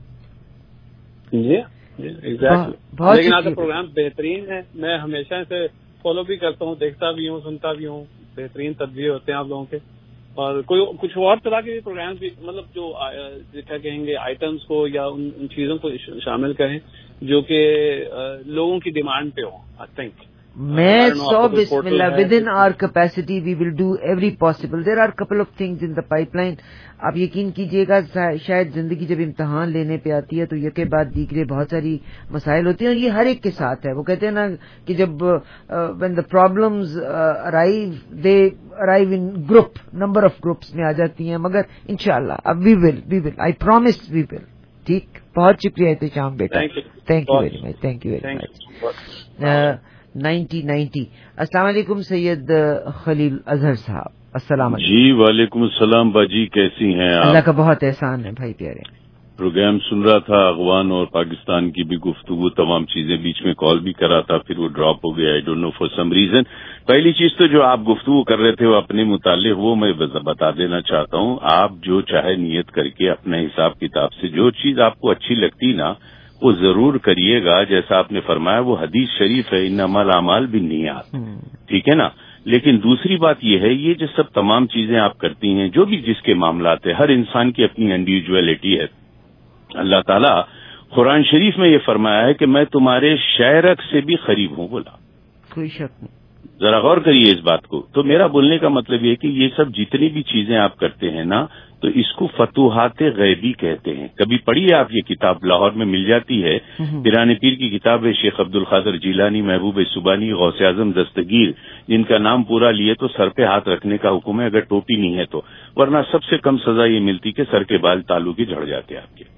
R: لیکن آپ کا پروگرام بہترین ہے, میں ہمیشہ اسے فالو بھی کرتا ہوں, دیکھتا بھی ہوں, سنتا بھی ہوں. بہترین تجزیے ہوتے ہیں آپ لوگوں کے, اور کوئی کچھ اور طرح کے پروگرام بھی, مطلب جو کیا کہیں گے آئٹمس کو یا ان چیزوں کو شامل کریں جو کہ لوگوں کی ڈیمانڈ پہ ہوں. آئی تھنک
C: میں سو بسم اللہ within our capacity we will do every possible. There are couple of things in the pipeline. آپ یقین کیجئے گا شاید زندگی جب امتحان لینے پہ آتی ہے تو یہ کے بعد دیگرے بہت ساری مسائل ہوتے ہیں, اور یہ ہر ایک کے ساتھ ہے. وہ کہتے ہیں نا کہ جب when the problems arrive they arrive in group, number of groups میں آ جاتی ہیں, مگر انشاءاللہ اب we will I promise we will. ٹھیک, بہت شکریہ احتشام بیٹا, thank you very much, thank you very much. 90 السلام علیکم سید خلیل اظہر صاحب. السلام علیکم.
S: جی وعلیکم السلام باجی, کیسی ہیں آپ؟
C: اللہ کا بہت احسان ہے بھائی پیارے.
S: پروگرام سن رہا تھا, افغان اور پاکستان کی بھی گفتگو, تمام چیزیں, بیچ میں کال بھی کرا تھا, پھر وہ ڈراپ ہو گیا, I don't know for some reason. پہلی چیز تو جو آپ گفتگو کر رہے تھے وہ اپنے متعلق, وہ میں بتا دینا چاہتا ہوں. آپ جو چاہے نیت کر کے اپنے حساب کتاب سے جو چیز آپ کو اچھی لگتی نا وہ ضرور کریے گا. جیسا آپ نے فرمایا وہ حدیث شریف ہے, انما الاعمال بالنیات, ٹھیک ہے نا. لیکن دوسری بات یہ ہے, یہ جو سب تمام چیزیں آپ کرتی ہیں, جو بھی جس کے معاملات ہیں, ہر انسان کی اپنی انڈیویجویلٹی ہے. اللہ تعالیٰ قرآن شریف میں یہ فرمایا ہے کہ میں تمہارے شہرک سے بھی قریب ہوں, بولا,
C: کوئی شک نہیں.
S: ذرا غور کریے اس بات کو. تو میرا بولنے کا مطلب یہ کہ یہ سب جتنی بھی چیزیں آپ کرتے ہیں نا, تو اس کو فتوحات غیبی کہتے ہیں. کبھی پڑھیے آپ, یہ کتاب لاہور میں مل جاتی ہے, پیران پیر کی کتاب ہے, شیخ عبد القادر جیلانی, محبوب سبحانی, غوث اعظم دستگیر, جن کا نام پورا لیے تو سر پہ ہاتھ رکھنے کا حکم ہے اگر ٹوپی نہیں ہے تو, ورنہ سب سے کم سزا یہ ملتی کہ سر کے بال تالو کے جھڑ جاتے آپ کے.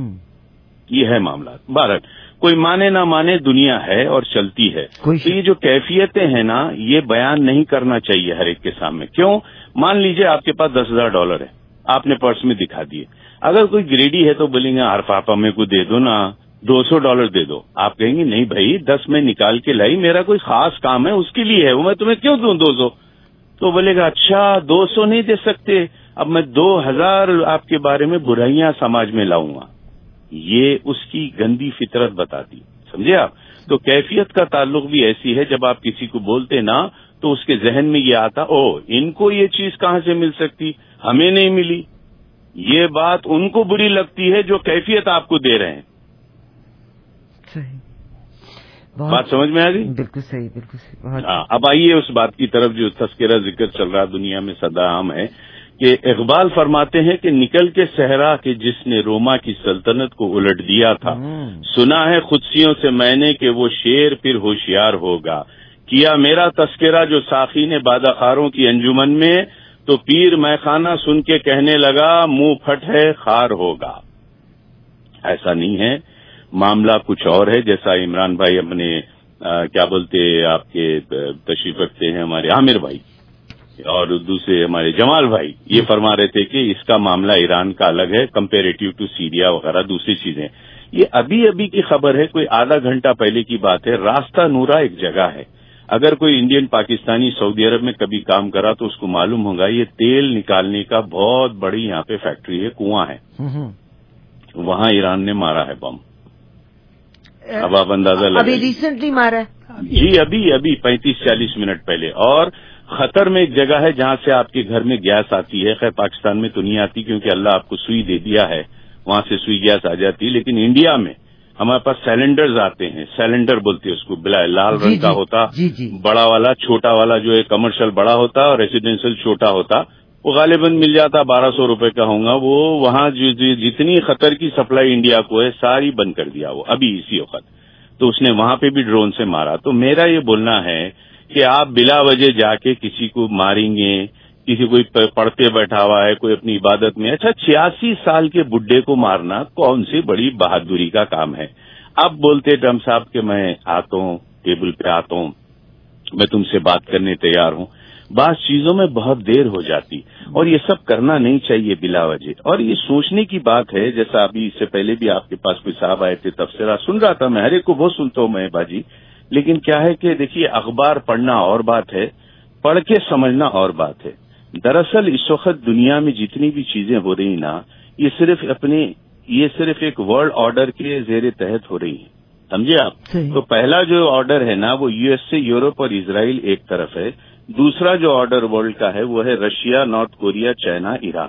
S: یہ ہے معاملات. بہرحال کوئی مانے نہ مانے, دنیا ہے اور چلتی ہے. تو یہ جو کیفیتیں ہیں نا, یہ بیان نہیں کرنا چاہیے ہر ایک کے سامنے. کیوں؟ مان لیجئے آپ کے پاس $10,000 ہے, آپ نے پرس میں دکھا دیے. اگر کوئی گریڈی ہے تو بولیں گے ہر پاپا میں کو دے دو نا, $200 دے دو. آپ کہیں گے نہیں بھائی 10 میں نکال کے لائی, میرا کوئی خاص کام ہے اس کے لیے ہے, وہ میں تمہیں کیوں دوں 200. تو بولے گا اچھا 200 نہیں دے سکتے, اب میں 2000 آپ کے بارے میں برائیاں سماج میں لاؤں گا. یہ اس کی گندی فطرت بتاتی, سمجھے آپ. تو کیفیت کا تعلق بھی ایسی ہے, جب آپ کسی کو بولتے نا تو اس کے ذہن میں یہ آتا, او ان کو یہ چیز کہاں سے مل سکتی, ہمیں نہیں ملی. یہ بات ان کو بری لگتی ہے جو کیفیت آپ کو دے رہے ہیں. بات سمجھ میں آ گئی؟
C: بالکل صحیح, بالکل صحیح.
S: ہاں, اب آئیے اس بات کی طرف جو تذکرہ ذکر چل رہا دنیا میں سدا عام ہے, کہ اقبال فرماتے ہیں کہ نکل کے صحرا کے جس نے روما کی سلطنت کو الٹ دیا تھا, سنا ہے قدسیوں سے میں نے کہ وہ شیر پھر ہوشیار ہوگا. کیا میرا تذکرہ جو ساقی نے بادخاروں کی انجمن میں, تو پیر میں خانہ سن کے کہنے لگا منہ پھٹ ہے خار ہوگا. ایسا نہیں ہے, معاملہ کچھ اور ہے. جیسا عمران بھائی اپنے کیا بولتے آپ کے تشریف رکھتے ہیں ہمارے عامر بھائی, اور دوسرے ہمارے جمال بھائی, یہ فرما رہے تھے کہ اس کا معاملہ ایران کا الگ ہے کمپیریٹیو ٹو سیریا وغیرہ دوسری چیزیں. یہ ابھی کی خبر ہے, کوئی آدھا گھنٹہ پہلے کی بات ہے. راستہ نورا ایک جگہ ہے, اگر کوئی انڈین پاکستانی سعودی عرب میں کبھی کام کرا تو اس کو معلوم ہوگا یہ تیل نکالنے کا بہت بڑی یہاں پہ فیکٹری ہے, کنواں ہے. وہاں ایران نے مارا ہے بم. اب آپ اندازہ لگائیں,
C: ابھی ریسنٹلی مارا ہے
S: جی, ابھی 35-40 منٹ پہلے. اور خطر میں ایک جگہ ہے جہاں سے آپ کے گھر میں گیس آتی ہے. خیر پاکستان میں تو نہیں آتی کیونکہ اللہ آپ کو سوئی دے دیا ہے, وہاں سے سوئی گیس آ جاتی ہے. لیکن انڈیا میں ہمارے پاس سیلنڈرز آتے ہیں, سیلنڈر بولتے ہیں اس کو, لال رنگ کا ہوتا, بڑا والا, چھوٹا والا جو ہے کمرشل بڑا ہوتا اور ریزیڈینشل چھوٹا ہوتا. وہ غالباً مل جاتا, 1200 روپے کا ہوں گا. وہ وہاں جتنی خطر کی سپلائی انڈیا کو ہے ساری بند کر دیا وہ ابھی اسی وقت. تو اس نے وہاں پہ بھی ڈرون سے مارا. تو میرا یہ بولنا ہے کہ آپ بلا وجہ جا کے کسی کو ماریں گے, کسی کوئی پڑھتے بیٹھا ہوا ہے کوئی اپنی عبادت میں. اچھا 86 سال کے بڈھے کو مارنا کون سی بڑی بہادری کا کام ہے؟ अब बोलते ट्रम्प साहब कि मैं आता हूँ, टेबल पे आता हूँ, मैं तुमसे बात करने तैयार हूँ, बात चीजों में बहुत देर हो जाती और ये सब करना नहीं चाहिए बिला वजह। और ये सोचने की बात है, जैसा अभी इससे पहले भी आपके पास कोई साहब आए थे, तबसरा सुन रहा था मैं, हर एक को बहुत सुनता हूँ मैं बाजी, लेकिन क्या है कि देखिए अखबार पढ़ना और बात है, पढ़ के समझना और बात है। दरअसल इस वक्त दुनिया में जितनी भी चीजें हो रही ना, ये सिर्फ एक वर्ल्ड ऑर्डर के जेर तहत हो रही है, समझे आप। तो पहला जो ऑर्डर है ना वो यूएस से यूरोप और इजराइल एक तरफ है, दूसरा जो ऑर्डर वर्ल्ड का है वो है Russia, North Korea, China, Iran.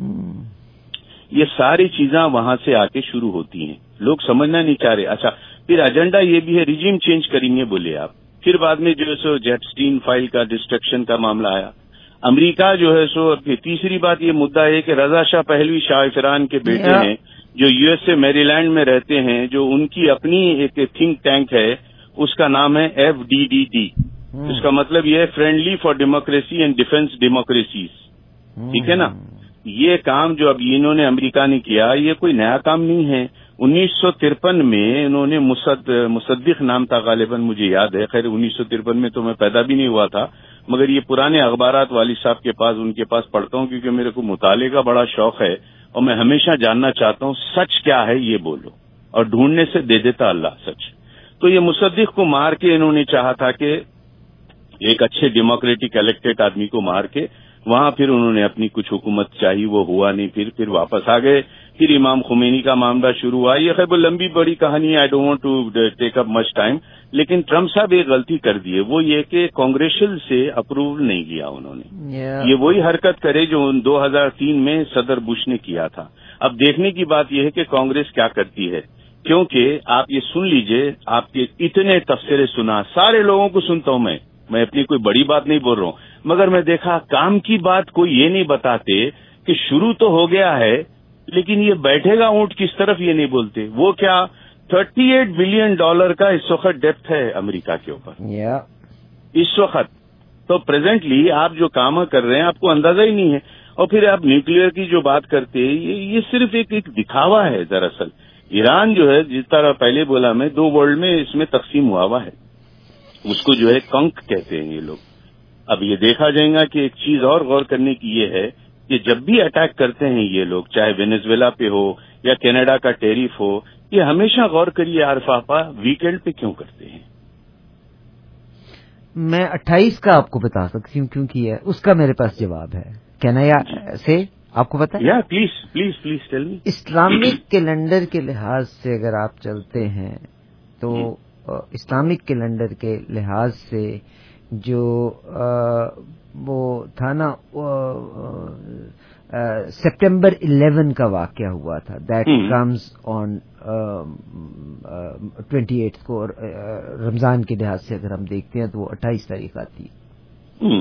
S: ये सारी चीजें वहां से आके शुरू होती हैं, लोग समझना नहीं चाह रहे। अच्छा, फिर एजेंडा ये भी है रिजीम चेंज करेंगे बोले आप, फिर बाद में जो है सो जेटस्टीन फाइल का डिस्ट्रक्शन का मामला आया। अमेरिका जो है सो तीसरी बात ये मुद्दा है कि रजा शाह पहलवी शाह इफरान के बेटे हैं जो यूएसए मैरीलैंड में रहते हैं, जो उनकी अपनी एक थिंक टैंक है, उसका नाम है FDDD। इसका मतलब ये है friendly for democracy and defence democracies, ठीक है ना। ये काम जो अब इन्होंने अमेरिका ने किया, ये कोई नया काम नहीं है। 1953 में इन्होंने मुसद्दिक नाम था गालिबन, मुझे याद है, खैर 1953 में तो मैं पैदा भी नहीं हुआ था, मगर ये पुराने अखबारात वालिद साहब के पास उनके पास पढ़ता हूँ, क्योंकि मेरे को मुताले का बड़ा शौक है और मैं हमेशा जानना चाहता हूँ सच क्या है ये बोलो, और ढूंढने से दे देता अल्लाह सच। तो ये मुसद्दिक को मार के इन्होंने चाहा था कि एक अच्छे डेमोक्रेटिक इलेक्टेड आदमी को मार के वहां फिर उन्होंने अपनी कुछ हुकूमत चाहिए, वो हुआ नहीं, फिर वापस आ गए। फिर इमाम खुमैनी का मामला शुरू हुआ। ये खैर लंबी बड़ी कहानी है, I don't want to take up much time. लेकिन ट्रम्प साहब एक गलती कर दिए, वो ये कि कांग्रेसियल से अप्रूवल नहीं लिया उन्होंने। ये वही हरकत करे जो 2003 में सदर बुश ने किया था। अब देखने की बात यह है कि कांग्रेस क्या करती है, क्योंकि आप ये सुन लीजिए, आपके इतने तबसरे सुना, सारे लोगों को सुनता हूं मैं अपनी कोई बड़ी बात नहीं बोल रहा हूं, मगर मैं देखा काम की बात कोई ये नहीं बताते कि शुरू तो हो गया है, लेकिन ये बैठेगा ऊंट किस तरफ ये नहीं बोलते। वो क्या $38 बिलियन का इस वक्त डेप्थ है अमेरिका के ऊपर इस वक्त। तो प्रेजेंटली आप जो काम कर रहे हैं आपको अंदाजा ही नहीं है। और फिर आप न्यूक्लियर की जो बात करते हैं, ये सिर्फ एक दिखावा है। दरअसल ईरान जो है, जिस तरह पहले बोला मैं, 2 वर्ल्ड में इसमें तकसीम हुआ है, उसको जो है कंक कहते हैं ये लोग। अब ये देखा जाएगा कि एक चीज और गौर करने की ये है कि जब भी अटैक करते हैं ये लोग, चाहे वेनेजुएला पे हो या कनाडा का टेरिफ हो, ये हमेशा गौर करिए आरफापा वीकेंड पे क्यों करते हैं।
C: मैं 28 का आपको बता सकती हूँ क्योंकि है, उसका मेरे पास जवाब है। कनाडा से आपको पता है?
S: या please tell me.
C: Islamic calendar के लिहाज से अगर आप चलते हैं तो इस्लामिक कैलेंडर के लिहाज से जो वो था ना, सितंबर 11 का वाकया हुआ था, दैट कम्स ऑन 28 को, और रमजान के लिहाज से अगर हम देखते हैं तो वो 28 तारीख आती है।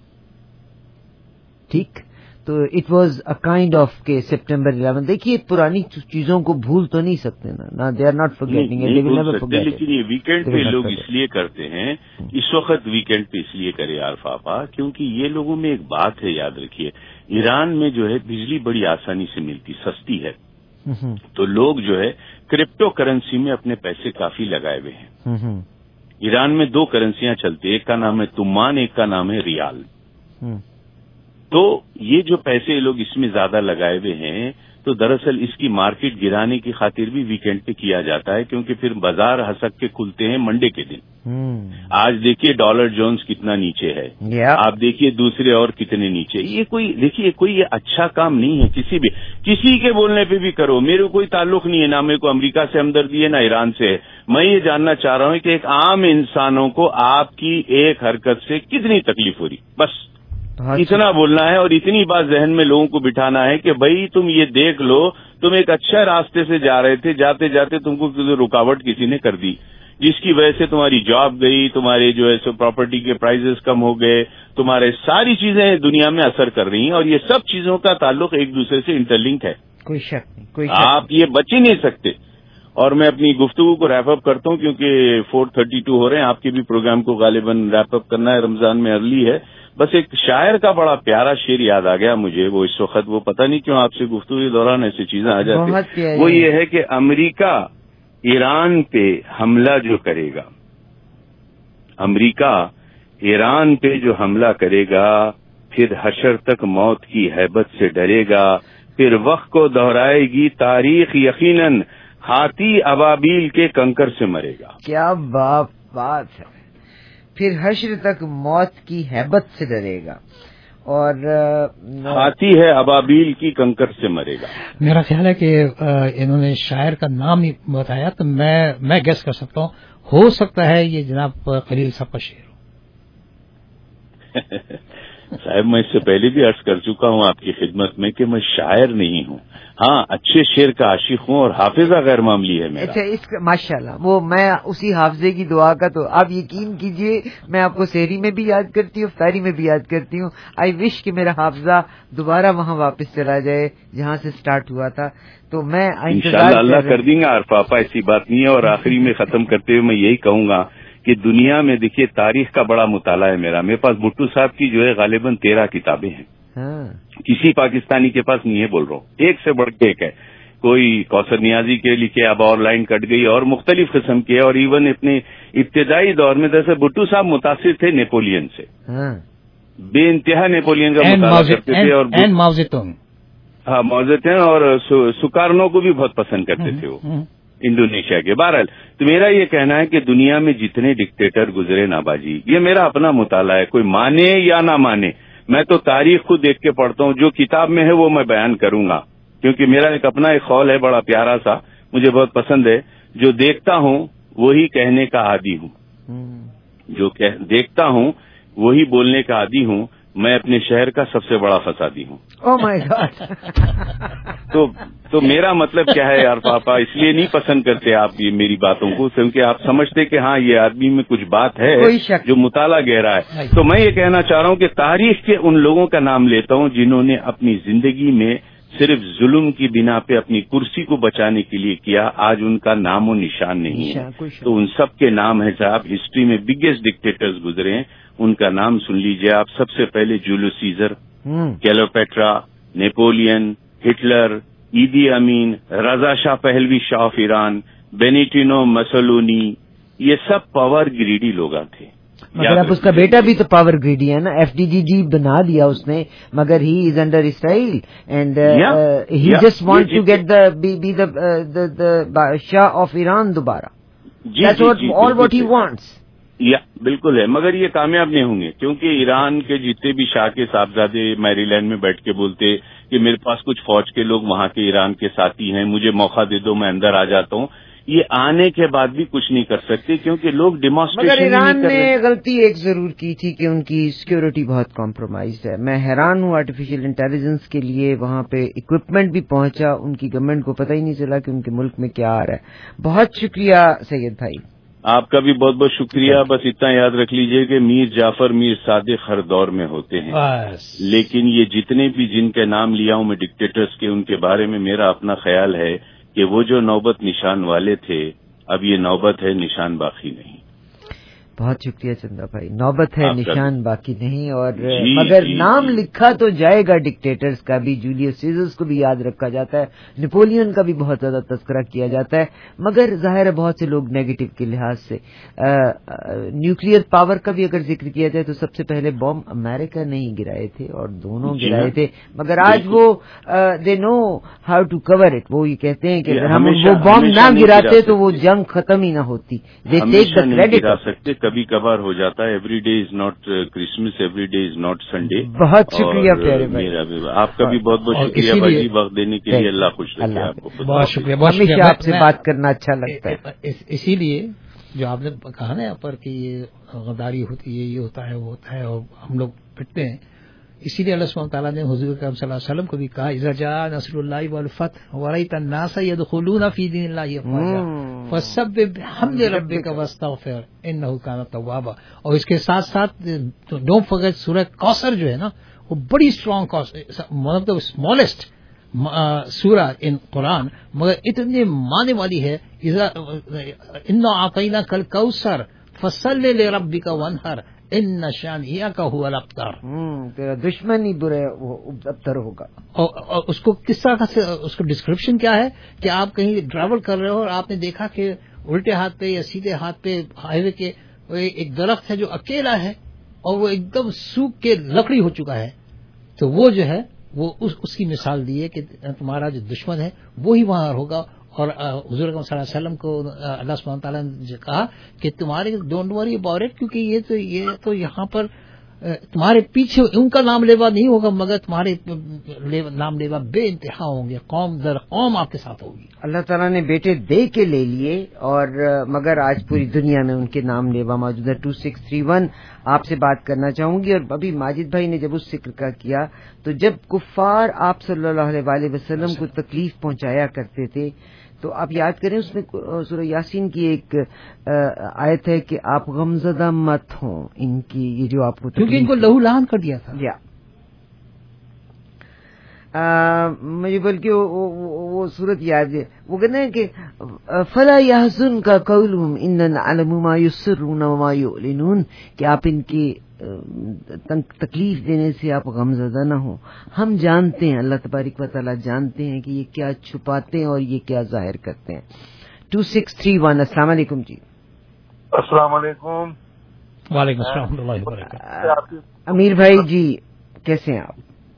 C: ठीक, तो it was a kind of के सितंबर 11। देखिए पुरानी चीजों को भूल तो नहीं सकते ना, they are not forgetting it, they will never forget.
S: लेकिन ये वीकेंड पे लोग इसलिए करते हैं, इस वक्त वीकेंड पे इसलिए करे आरफाफा, क्योंकि ये लोगों में एक बात है, याद रखिए, ईरान में जो है बिजली बड़ी आसानी से मिलती, सस्ती है, तो लोग जो है क्रिप्टो करेंसी में अपने पैसे काफी लगाए हुए हैं। ईरान में 2 करेंसियां चलती, एक का नाम है तुमान, एक का नाम है रियाल। तो ये जो पैसे लोग इसमें ज्यादा लगाए हुए हैं, तो दरअसल इसकी मार्केट गिराने की खातिर भी वीकेंड पे किया जाता है, क्योंकि फिर बाजार हसक के खुलते हैं मंडे के दिन। आज देखिए डॉलर जोन्स कितना नीचे है, आप देखिए दूसरे और कितने नीचे। ये कोई देखिए कोई ये अच्छा काम नहीं है, किसी के बोलने पे भी करो, मेरे कोई ताल्लुक नहीं है, ना मेरे को अमेरिका से हमदर्दी है ना ईरान से। मैं ये जानना चाह रहा हूं कि एक आम इंसानों को आपकी एक हरकत से कितनी तकलीफ हो रही, बस इतना बोलना है। और इतनी बात जहन में लोगों को बिठाना है कि भाई तुम ये देख लो, तुम एक अच्छे रास्ते से जा रहे थे, जाते जाते तुमको रुकावट किसी ने कर दी, जिसकी वजह से तुम्हारी जॉब गई, तुम्हारे जो है सो प्रॉपर्टी के प्राइसेस कम हो गए, तुम्हारे सारी चीजें दुनिया में असर कर रही हैं, और ये सब चीजों का ताल्लुक एक दूसरे से इंटरलिंक है,
C: कोई शक नहीं,
S: आप ये बच ही नहीं सकते। और मैं अपनी गुफ्तगू को रैप अप करता हूं, क्योंकि 4:32 हो रहे हैं, आपके भी प्रोग्राम को गालिबन रैप अप करना है, रमजान में अर्ली है। बस एक शायर का बड़ा प्यारा शेर याद आ गया मुझे, वो इस वक्त, वो पता नहीं क्यों आपसे गुफ्तगू के दौरान ऐसी चीजें आ जाती, वो ये है कि अमेरिका ایران پہ حملہ جو کرے گا، امریکہ ایران پہ جو حملہ کرے گا، پھر حشر تک موت کی ہیبت سے ڈرے گا، پھر وقت کو دہرائے گی تاریخ، یقیناً ہاتھی ابابیل کے کنکر سے مرے گا.
C: کیا بات ہے. پھر حشر تک موت کی ہیبت سے ڈرے گا، اور
S: ہاتھی ہے ابابیل کی کنکر سے مرے گا.
B: میرا خیال ہے کہ انہوں نے شاعر کا نام نہیں بتایا، تو میں گیس کر سکتا ہوں، ہو سکتا ہے یہ جناب خلیل صاحب کا شعر ہو.
S: صاحب میں اس سے پہلے بھی عرض کر چکا ہوں آپ کی خدمت میں کہ میں شاعر نہیں ہوں، ہاں اچھے شعر کا عاشق ہوں، اور حافظہ غیر معمولی ہے میرا.
C: اچھا، ماشاء اللہ. وہ میں اسی حافظے کی دعا کا، تو آپ یقین کیجئے میں آپ کو سحری میں بھی یاد کرتی ہوں، افطاری میں بھی یاد کرتی ہوں. آئی وش کہ میرا حافظہ دوبارہ وہاں واپس چلا جائے جہاں سے سٹارٹ ہوا تھا. تو میں
S: انشاءاللہ اللہ کر دیں گا. اور پاپا ایسی بات نہیں ہے. اور آخری میں ختم کرتے ہوئے میں یہی کہوں گا کہ دنیا میں دیکھیے تاریخ کا بڑا مطالعہ ہے میرا. میرے پاس بھٹو صاحب کی جو ہے غالباً 13 کتابیں ہیں. کسی پاکستانی کے پاس نہیں ہے، بول رہا ہوں، ایک سے بڑھ کے ایک ہے. کوئی کوثر نیازی کے لکھے، اب اور لائن کٹ گئی، اور مختلف قسم کے. اور ایون اپنے ابتدائی دور میں جیسے بھٹو صاحب متاثر تھے نیپولین سے، بے انتہا نیپولین کا مطالعہ کرتے تھے. اور ہاں موزت ہیں، اور سکارنو کو بھی بہت پسند کرتے تھے وہ انڈونیشیا کے. بہرحال تو میرا یہ کہنا ہے کہ دنیا میں جتنے ڈکٹیٹر گزرے نا باجی، یہ میرا اپنا مطالعہ ہے، کوئی مانے یا نہ مانے، میں تو تاریخ کو دیکھ کے پڑھتا ہوں. جو کتاب میں ہے وہ میں بیان کروں گا، کیونکہ میرا ایک اپنا ایک قول ہے بڑا پیارا سا، مجھے بہت پسند ہے. جو دیکھتا ہوں وہی کہنے کا عادی ہوں، جو دیکھتا ہوں وہی بولنے کا عادی ہوں. میں اپنے شہر کا سب سے بڑا فسادی ہوں.
C: Oh my god.
S: تو میرا مطلب کیا ہے یار پاپا، اس لیے نہیں پسند کرتے آپ یہ میری باتوں کو، کیونکہ آپ سمجھتے کہ ہاں یہ آدمی میں کچھ بات ہے جو مطالعہ گہرا ہے. تو میں یہ کہنا چاہ رہا ہوں کہ تاریخ کے ان لوگوں کا نام لیتا ہوں جنہوں نے اپنی زندگی میں صرف ظلم کی بنا پہ اپنی کرسی کو بچانے کے لیے کیا، آج ان کا نام و نشان نہیں ہے. تو ان سب کے نام ہے صاحب، ہسٹری میں بگیسٹ ڈکٹیٹرز گزرے ہیں، ان کا نام سن لیجئے آپ. سب سے پہلے Julius Caesar, Cleopatra, Napoleon, Hitler, Idi Amin, Reza Shah Pahlavi Shah of Iran, Benito Mussolini, یہ سب پاور گریڈی لوگ تھے.
C: مگر اب اس کا بیٹا بھی تو پاور گریڈی ہے نا، FDDG بنا دیا اس نے، مگر he is under Israel and he just want to get be the Shah of Iran دوبارہ. That's all what he wants.
S: بالکل ہے، مگر یہ کامیاب نہیں ہوں گے، کیونکہ ایران کے جتنے بھی شاہ کے صاحبزادے میری لینڈ میں بیٹھ کے بولتے کہ میرے پاس کچھ فوج کے لوگ وہاں کے ایران کے ساتھی ہیں، مجھے موقع دے دو میں اندر آ جاتا ہوں. یہ آنے کے بعد بھی کچھ نہیں کر سکتے کیونکہ لوگ ڈیمانسٹریشن.
C: مگر ایران نے غلطی ایک ضرور کی تھی کہ ان کی سیکیورٹی بہت کمپرومائزڈ ہے. میں حیران ہوں آرٹیفیشل انٹیلیجنس کے لیے وہاں پہ اکوپمنٹ بھی پہنچا، ان کی گورنمنٹ کو پتہ ہی نہیں چلا کہ ان کے ملک میں کیا آ رہا ہے. بہت شکریہ سید بھائی.
S: آپ کا بھی بہت بہت شکریہ. بس اتنا یاد رکھ لیجئے کہ میر جعفر میر صادق ہر دور میں ہوتے ہیں، لیکن یہ جتنے بھی جن کے نام لیا ہوں میں ڈکٹیٹرز کے، ان کے بارے میں میرا اپنا خیال ہے کہ وہ جو نوبت نشان والے تھے، اب یہ نوبت ہے نشان باقی نہیں.
C: بہت شکریہ چندا بھائی. نوبت ہے نشان باقی نہیں. اور مگر نام لکھا تو جائے گا ڈکٹیٹرز کا بھی، جولیس سیزرز کو بھی یاد رکھا جاتا ہے، نیپولین کا بھی بہت زیادہ تذکرہ کیا جاتا ہے. مگر ظاہر ہے بہت سے لوگ نیگیٹو کے لحاظ سے. نیوکلیئر پاور کا بھی اگر ذکر کیا جائے تو سب سے پہلے بم امریکہ نے ہی گرائے تھے اور دونوں گرائے تھے. مگر آج وہ they know how to cover it. وہ یہ کہتے ہیں کہ اگر ہم وہ بم نہ گراتے تو وہ جنگ ختم ہی نہ ہوتی. They take the credit.
S: کبھی کبھار ہو جاتا ہے. Every day is not Christmas, every day is not Sunday.
C: بہت شکریہ پیارے بھائی.
S: آپ کا بھی بہت بہت شکریہ بھائی وقت دینے کے لیے. اللہ خوش رکھے آپ کو.
B: بہت شکریہ.
C: ہمیشہ آپ سے بات کرنا اچھا لگتا ہے.
B: اسی لیے جو آپ نے کہا نا یہاں پر کہ یہ غداری ہوتی ہے، یہ ہوتا ہے، وہ ہوتا ہے، اور ہم لوگ پٹتے ہیں. اسی لیے اللہ سبحانہ تعالیٰ نے حضور کرم صلی اللہ علیہ وسلم کو بھی کہا اذا جاء نصر اللہ والفتح ورأیت الناس يدخلون فی دین اللہ افواجا فسبح بحمد ربک واستغفر انہ کان توابا. اور اس کے ساتھ ساتھ ڈونٹ فرگیٹ سورہ کوثر جو ہے نا، وہ بڑی strong, one of the smallest سورہ ان قرآن، مگر اتنے معنی والی ہے. انا اعطیناک الکوثر فصل لربک وانحر इन्न शानियका हुवल अब्तर,
C: तेरा दुश्मन ही बुरा वो अब्तर होगा।
B: और उसको किस तरह से उसका डिस्क्रिप्शन क्या है कि आप कहीं ट्रैवल कर रहे हो और आपने देखा कि उल्टे हाथ पे या सीधे हाथ पे हाईवे के एक दरख्त है जो अकेला है और वो एकदम सूख के लकड़ी हो चुका है, तो वो जो है वो उसकी मिसाल दी है कि तुम्हारा जो दुश्मन है वो ही वहां होगा। और हुजूर सल्लल्लाहु अलैहि वसल्लम को अल्लाह सुब्हानहू तआला ने कहा कि तुम्हारे डोंट वरी अबाउट इट, क्योंकि ये तो यहाँ पर तुम्हारे पीछे उनका नाम लेवा नहीं होगा, मगर तुम्हारे नाम लेवा बे इंतहा होंगे, कौम दर कौम आपके साथ होगी।
C: अल्लाह ताला ने बेटे दे के ले लिए और मगर आज पूरी दुनिया में उनके नाम लेवा मौजूद है। 2631 आपसे बात करना चाहूंगी। और अभी माजिद भाई ने जब उस जिक्र का किया तो जब कुफ्फार आप सल्लल्लाहु अलैहि वसल्लम को तकलीफ पहुंचाया करते थे तो आप याद करें उसमें सूरह यासीन की एक आयत है कि आप गमज़दा मत हो इनकी, ये जो आपको
B: क्योंकि इनको लहू लहान कर दिया था।
C: मुझे बल्कि वो सूरत याद है, वो कहते हैं कि फला यहज़ुन का कौलुहुम इन्ना नअलमु मा युस्सिर्रून व मा युअलिनून, कि आप इनकी तकलीफ देने से आप गमज़दा न हो। हम जानते हैं, अल्लाह तबारक व तआला जानते हैं कि ये क्या छुपाते हैं और ये क्या जाहिर करते हैं। 2631 अस्सलाम वालेकुम जी।
T: अस्सलाम वालेकुम।
B: वालेकुम अस्सलाम व रहमतुल्लाहि व बरकातहू।
C: अमीर भाई जी कैसे हैं आप?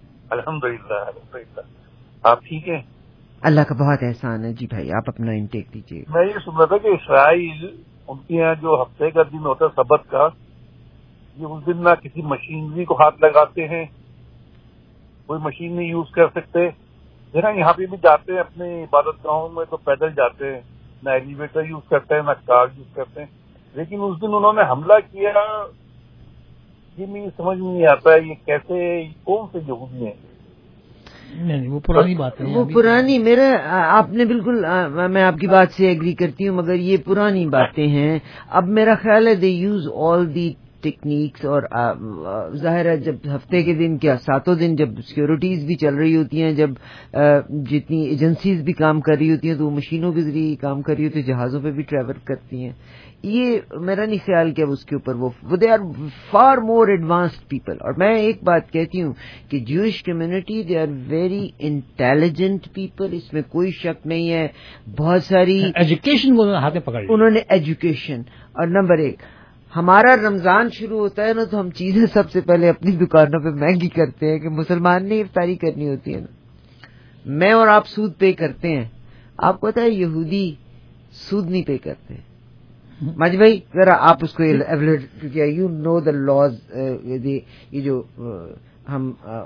T: अल्हम्दुलिल्लाह। आप ठीक हैं?
C: अल्लाह का बहुत एहसान है। जी भाई आप अपना इंटेक दीजिए।
T: मैं ये सुन रहा था कि इसराइल उनके यहाँ जो हफ्ते का दिन होता है सबत का, ये उस दिन ना किसी मशीनरी को हाथ लगाते हैं, कोई मशीन नहीं यूज कर सकते। जरा यहाँ पे भी जाते हैं अपने इबादत गाहों में तो पैदल जाते हैं, ना एलिवेटर यूज करते हैं ना कार यूज करते हैं। लेकिन उस दिन उन्होंने हमला किया, ये मुझे समझ में नहीं आता है ये कैसे, कौन से यहूदी हैं?
B: नहीं वो पुरानी बात है,
C: वो पुरानी मेरा आपने बिल्कुल मैं आपकी बात से एग्री करती हूँ, मगर ये पुरानी बातें हैं। अब मेरा ख्याल है they use all the techniques और जाहिर है जब हफ्ते के दिन क्या सातों दिन जब सिक्योरिटीज भी चल रही होती हैं, जब जितनी एजेंसीज भी काम कर रही होती हैं तो वो मशीनों के जरिए काम कर रही होती है, जहाजों पे भी ट्रैवल करती हैं। ये मेरा नहीं ख्याल कि उसके ऊपर वो they are far more advanced people. और मैं एक बात कहती हूँ कि Jewish community they are very intelligent people, इसमें कोई शक नहीं है। बहुत सारी
B: एजुकेशन हाथ में पकड़ ली
C: उन्होंने, एजुकेशन। और नंबर एक, हमारा रमजान शुरू होता है ना तो हम चीजें सबसे पहले अपनी दुकानों पे महंगी करते हैं कि मुसलमान ने इफ्तारी करनी होती है ना। मैं और आप सूद पे करते हैं, आपको पता है यहूदी सूद नहीं पे करते। माजी भाई जरा आप उसको यू नो द लॉज, ये जो हम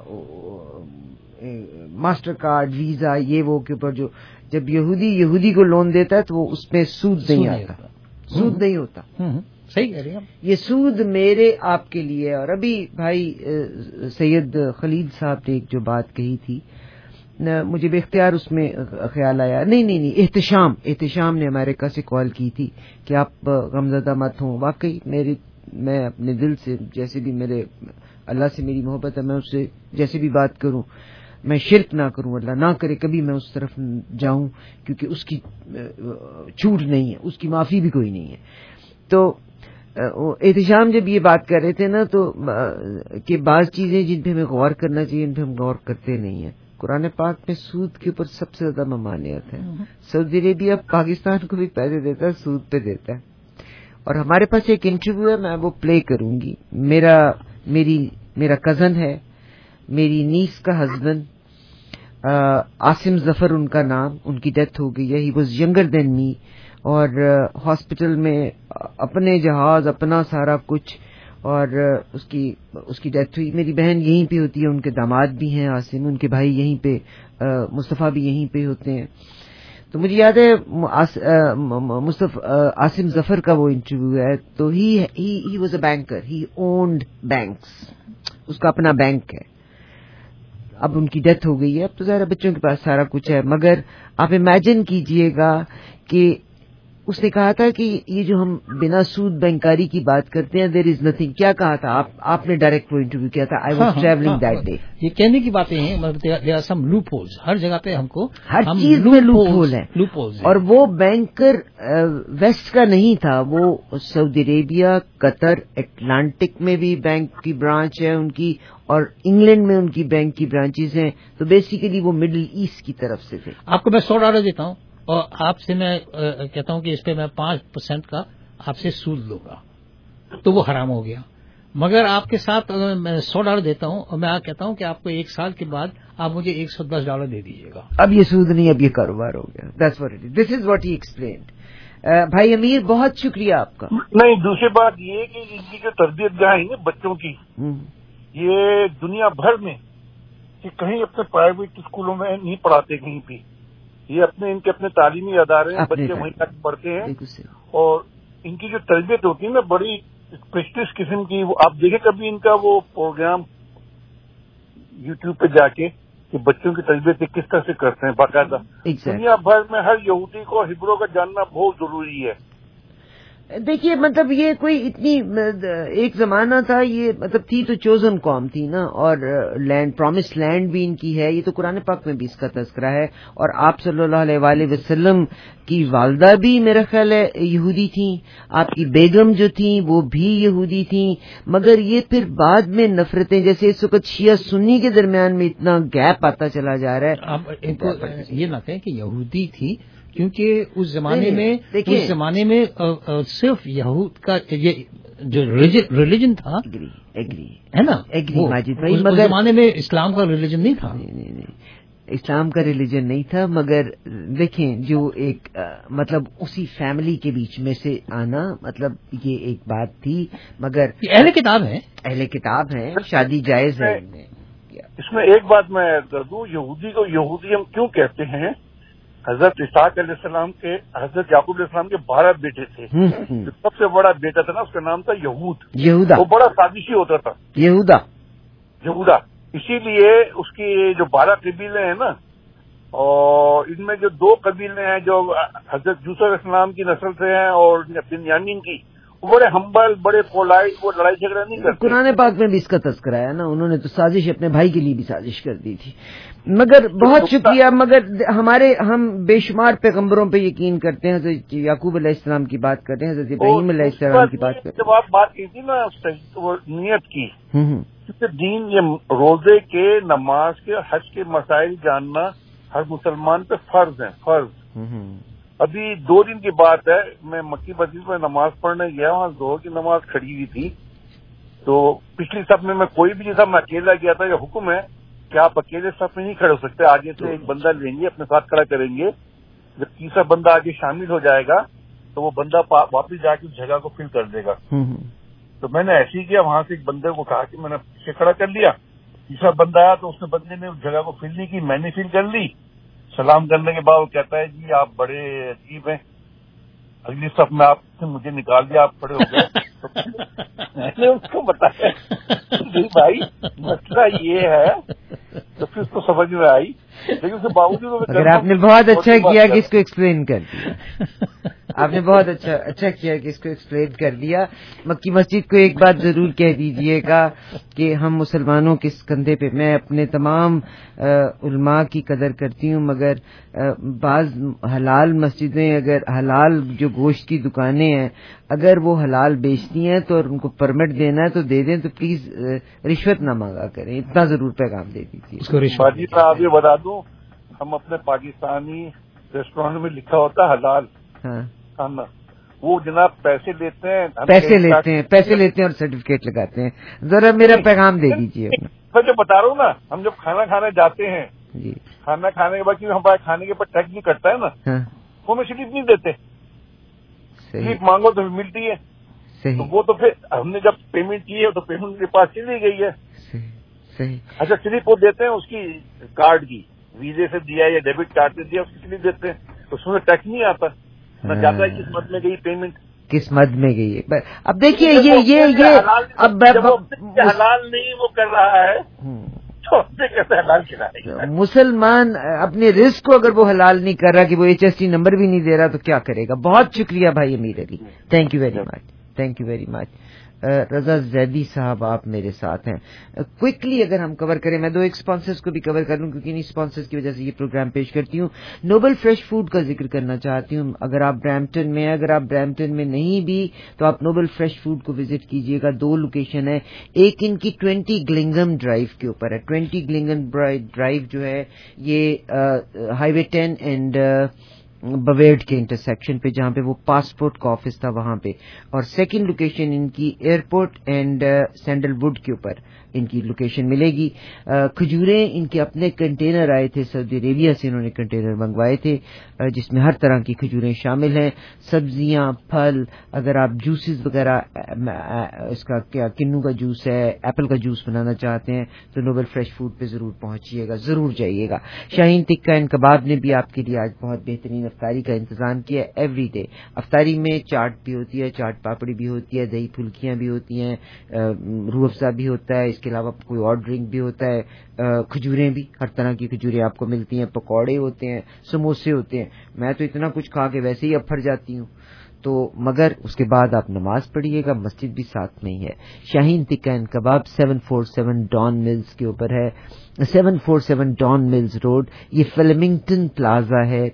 C: मास्टर कार्ड वीजा ये वो के ऊपर जो जब यहूदी को लोन देता है तो वो उसमें सूद नहीं आता, सूद नहीं होता।
B: सही कह रही हैं।
C: ये सूद मेरे आपके लिए है। और अभी भाई सैयद खलील साहब ने एक जो बात कही थी मुझे बेख्तियार उसमें ख्याल आया, नहीं एहतिशाम ने अमेरिका से कॉल की थी कि आप गमज़दा मत हो। वाकई मैं अपने दिल से जैसे भी मेरे अल्लाह से मेरी मोहब्बत है, मैं उससे जैसे भी बात करूं मैं शिरक ना करूं, अल्लाह ना करे कभी मैं उस तरफ जाऊं, क्योंकि उसकी छूट नहीं है, उसकी माफी भी कोई नहीं है। तो एहतिशाम जब ये बात कर रहे थे ना तो कि बाज चीजें जिन पे हमें गौर करना चाहिए इन पे हम गौर करते नहीं है। कुरान पाक में सूद के ऊपर सबसे ज्यादा ममानियत है। सऊदी अरेबिया पाकिस्तान को भी पैसे देता है, सूद पे देता है। और हमारे पास एक इंटरव्यू है, मैं वो प्ले करूंगी। मेरा कजन है, मेरी नीस का हस्बैंड, आसिम जफर उनका नाम, उनकी डेथ हो गई है। He was younger than me और हॉस्पिटल में अपने जहाज अपना सारा कुछ, और उसकी डेथ हुई। मेरी बहन यहीं पे होती है, उनके दामाद भी हैं आसिम, उनके भाई यहीं पे मुस्तफा भी यहीं पे होते हैं। तो मुझे याद है आसिम जफर का वो इंटरव्यू है, तो he was a banker, he owned banks, उसका अपना बैंक है। अब उनकी डेथ हो गई है, अब तो ज़रा बच्चों के पास सारा कुछ है, मगर आप इमेजिन कीजिएगा कि اس نے کہا تھا کہ یہ جو ہم بنا سود بینکاری کی بات کرتے ہیں دیر از نتھنگ. کیا کہا تھا آپ نے ڈائریکٹ وہ انٹرویو کیا تھا. I was travelling that day.
B: یہ کہنے کی باتیں ہیں, there are some loopholes ہر جگہ پہ. ہم کو
C: ہر چیز میں لوپ ہول ہے. اور وہ بینکر ویسٹ کا نہیں تھا, وہ سعودی عربیہ, قطر, اٹلانٹک میں بھی بینک کی برانچ ہے ان کی, اور انگلینڈ میں ان کی بینک کی برانچز ہیں. تو بیسیکلی وہ مڈل ایسٹ کی طرف سے تھے.
B: آپ کو میں $100 دیتا ہوں اور آپ سے میں کہتا ہوں کہ اس پہ میں 5% کا آپ سے سود لوں گا, تو وہ حرام ہو گیا. مگر آپ کے ساتھ میں $100 دیتا ہوں اور میں کہتا ہوں کہ آپ کو 1 سال کے بعد آپ مجھے $110 دے دیجیے گا.
C: اب یہ سود نہیں, اب یہ کاروبار ہو گیا. That's what it is. This is what he explained. بھائی امیر, بہت شکریہ آپ کا.
T: نہیں, دوسری بات یہ کہ ان کی جو تربیت گاہ ہے نا بچوں کی, یہ دنیا بھر میں کہ کہیں اپنے پرائیویٹ اسکولوں میں نہیں پڑھاتے کہیں بھی. یہ ان کے اپنے تعلیمی ادارے ہیں, بچے وہیں تک پڑھتے ہیں, اور ان کی جو تربیت ہوتی ہے نا بڑی اسپیشلسٹ قسم کی. آپ دیکھیں کبھی ان کا وہ پروگرام یوٹیوب پہ جا کے کہ بچوں کی تربیت کس طرح سے کرتے ہیں باقاعدہ. دنیا بھر میں ہر یہودی کو ہبرو کا جاننا بہت ضروری ہے.
C: دیکھیے مطلب یہ کوئی اتنی ایک زمانہ تھا, یہ مطلب تھی تو چوزن قوم تھی نا, اور لینڈ پرومس لینڈ بھی ان کی ہے. یہ تو قرآن پاک میں بھی اس کا تذکرہ ہے. اور آپ صلی اللہ علیہ وآلہ وسلم کی والدہ بھی میرا خیال ہے یہودی تھیں, آپ کی بیگم جو تھیں وہ بھی یہودی تھیں. مگر یہ پھر بعد میں نفرتیں, جیسے اس وقت شیعہ سنی کے درمیان میں اتنا گیپ آتا چلا جا رہا ہے.
B: آپ ان کو یہ نہ کہیں کہ یہودی تھی, کیونکہ اس زمانے میں صرف یہود کا یہ جو ریلیجن تھا ہے نا,
C: ماجد بھائی,
B: اس زمانے میں اسلام کا ریلیجن نہیں تھا.
C: اسلام کا ریلیجن نہیں تھا, مگر دیکھیں جو ایک مطلب اسی فیملی کے بیچ میں سے آنا, مطلب یہ ایک بات تھی. مگر
B: اہل کتاب ہیں,
C: شادی جائز ہے.
T: اس میں ایک بات میں کر دوں, یہودی کو یہودی ہم کیوں کہتے ہیں. حضرت اسحاق علیہ السلام کے, حضرت یعقوب علیہ السلام کے 12 بیٹے تھے. جو سب سے بڑا بیٹا تھا نا اس کا نام تھا یہودا. وہ بڑا سازشی ہوتا تھا, یہودا. اسی لیے اس کی جو 12 قبیلے ہیں نا, اور ان میں جو 2 قبیلے ہیں جو حضرت یوسف علیہ السلام کی نسل سے ہیں اور بنیامین کی, وہ بڑے ہمبل, بڑے پولائٹ, وہ لڑائی جھگڑا نہیں کرتے.
C: قرآن پاک میں بھی اس کا تذکرہ ہے نا, انہوں نے تو سازش اپنے بھائی کے لیے بھی سازش کر دی تھی. مگر بہت شکریہ. مگر ہم بے شمار پیغمبروں پہ یقین کرتے ہیں. حضرت یعقوب علیہ السلام کی بات کرتے ہیں, حضرت ابراہیم علیہ السلام کی بات کرتے ہیں.
T: جب آپ بات کی تھی نا وہ نیت کی, کیونکہ دین یہ روزے کے, نماز کے, حج کے مسائل جاننا ہر مسلمان پہ فرض ہیں, فرض. ابھی 2 دن کی بات ہے, میں مکی مسجد میں نماز پڑھنے گیا, وہاں ظہر کی نماز کھڑی ہوئی تھی. تو پچھلی صف میں کوئی بھی جیسا میں اکیلا گیا تھا, یہ حکم ہے کہ آپ اکیلے صف میں نہیں کھڑے ہو سکتے, آگے سے ایک بندہ لیں گے اپنے ساتھ کھڑا کریں گے. جب تیسرا بندہ آگے شامل ہو جائے گا تو وہ بندہ واپس جا کے اس جگہ کو فل کر دے گا. تو میں نے ایسے ہی کیا, وہاں سے ایک بندے کو کہا کہ میں نے پیچھے کھڑا کر لیا. تیسرا بندہ آیا تو اس نے بندے نے اس جگہ کو فل نہیں کی, میں نے فل کر لی. سلام کرنے کے بعد وہ کہتا ہے جی آپ بڑے عجیب ہیں, اگلی صف میں آپ سے مجھے نکال دیا, آپ کھڑے ہو گئے. میں نے اس کو بتایا جی بھائی مسئلہ یہ ہے, تو پھر اس کو سمجھ میں آئی. لیکن اس کے باوجود
C: اگر آپ نے بہت اچھا کیا کہ اس کو ایکسپلین کر دیا, آپ نے بہت اچھا کیا کہ اس کو ایکسپلین کر دیا. مکی مسجد کو ایک بات ضرور کہہ دیجئے گا کہ ہم مسلمانوں کے کندھے پہ, میں اپنے تمام علماء کی قدر کرتی ہوں, مگر بعض حلال مسجدیں, اگر حلال جو گوشت کی دکانیں ہیں, اگر وہ حلال بیچتی ہیں تو ان کو پرمٹ دینا ہے تو دے دیں, تو پلیز رشوت نہ مانگا کریں. اتنا ضرور پیغام دے دیجیے.
T: باجی میں آپ یہ بتا دوں, ہم اپنے پاکستانی ریسٹورینٹ میں لکھا ہوتا ہے حلال کھانا, وہ جناب پیسے لیتے ہیں اور سرٹیفکیٹ لگاتے ہیں. ذرا میرا پیغام دے دیجیے. میں جو بتا رہا ہوں نا, ہم جب کھانا کھانے جاتے ہیں, کھانا کھانے کے بعد کیونکہ ہمارے کھانے کے اوپر ٹیکس بھی کٹتا ہے نا, وہ ہمیں سلپ نہیں دیتے. سلپ مانگو تو ملتی ہے, تو وہ تو پھر ہم نے جب پیمنٹ کی ہے تو پیمنٹ کے پاس چلی گئی ہے. اچھا سلپ وہ دیتے ہیں اس کی کارڈ کی, ویزے سے دیا یا ڈیبٹ کارڈ سے دیا, اس کی سلپ دیتے ہیں, اس میں ٹیکس نہیں آتا, نہ جاتا ہے کس مد میں گئی پیمنٹ,
C: کس مد میں گئی ہے. اب دیکھیے یہ
T: اب حلال نہیں وہ کر رہا ہے, تو اسے کیسے حلال کھلائے گا؟
C: مسلمان اپنے رزق کو اگر وہ حلال نہیں کر رہا کہ وہ HST نمبر بھی نہیں دے رہا تو کیا کرے گا؟ بہت شکریہ بھائی Amir Ali, thank you very much, thank you very much. Raza Zaidi صاحب آپ میرے ساتھ ہیں، کوئکلی اگر ہم کور کریں، میں 2 اسپانسرز کو بھی کور کر لوں کیونکہ انہیں اسپانسرز کی وجہ سے یہ پروگرام پیش کرتی ہوں۔ نوبل فریش فوڈ کا ذکر کرنا چاہتی ہوں، اگر آپ برامپٹن میں ہیں، اگر آپ برامپٹن میں نہیں بھی تو آپ نوبل فریش فوڈ کو وزٹ کیجیے گا۔ 2 لوکیشن ہے، ایک ان کی 20 گلنگم ڈرائیو کے اوپر ہے۔ 20 گلنگم ڈرائیو جو ہے یہ ہائی وے 10 اینڈ بویرڈ کے انٹرسیکشن پہ، جہاں پہ وہ پاسپورٹ کا آفس تھا وہاں پہ، اور سیکنڈ لوکیشن ان کی ایئرپورٹ اینڈ سینڈل ووڈ کے اوپر ان کی لوکیشن ملے گی۔ کھجوریں ان کے اپنے کنٹینر آئے تھے، سعودی عربیہ سے انہوں نے کنٹینر منگوائے تھے جس میں ہر طرح کی کھجوریں شامل ہیں، سبزیاں، پھل، اگر آپ جوسز وغیرہ، اس کا کیا کنو کا جوس ہے، ایپل کا جوس بنانا چاہتے ہیں تو نوبل فریش فوڈ پہ ضرور پہنچیے گا، ضرور جائیے گا۔ شاہین ٹکا اینڈ کباب نے بھی آپ کے لیے آج بہت بہترین افطاری کا انتظام کیا ہے۔ ایوری ڈے افطاری میں چاٹ بھی ہوتی ہے، چاٹ پاپڑی بھی ہوتی ہے، دہی پھلکیاں بھی ہوتی ہیں، روح افزا بھی ہوتا ہے، اس کے علاوہ کوئی اور ڈرنک بھی ہوتا ہے، کھجوریں بھی، ہر طرح کی کھجوریں آپ کو ملتی ہیں، پکوڑے ہوتے ہیں، سموسے ہوتے ہیں۔ میں تو اتنا کچھ کھا کے ویسے ہی افر جاتی ہوں، تو مگر اس کے بعد آپ نماز پڑھیے گا، مسجد بھی ساتھ میں ہی ہے۔ Shaheen tikka and kebab 747 Don Mills کے اوپر ہے، 747 ڈان ملز روڈ، یہ فلیمنگٹن پلازا ہے،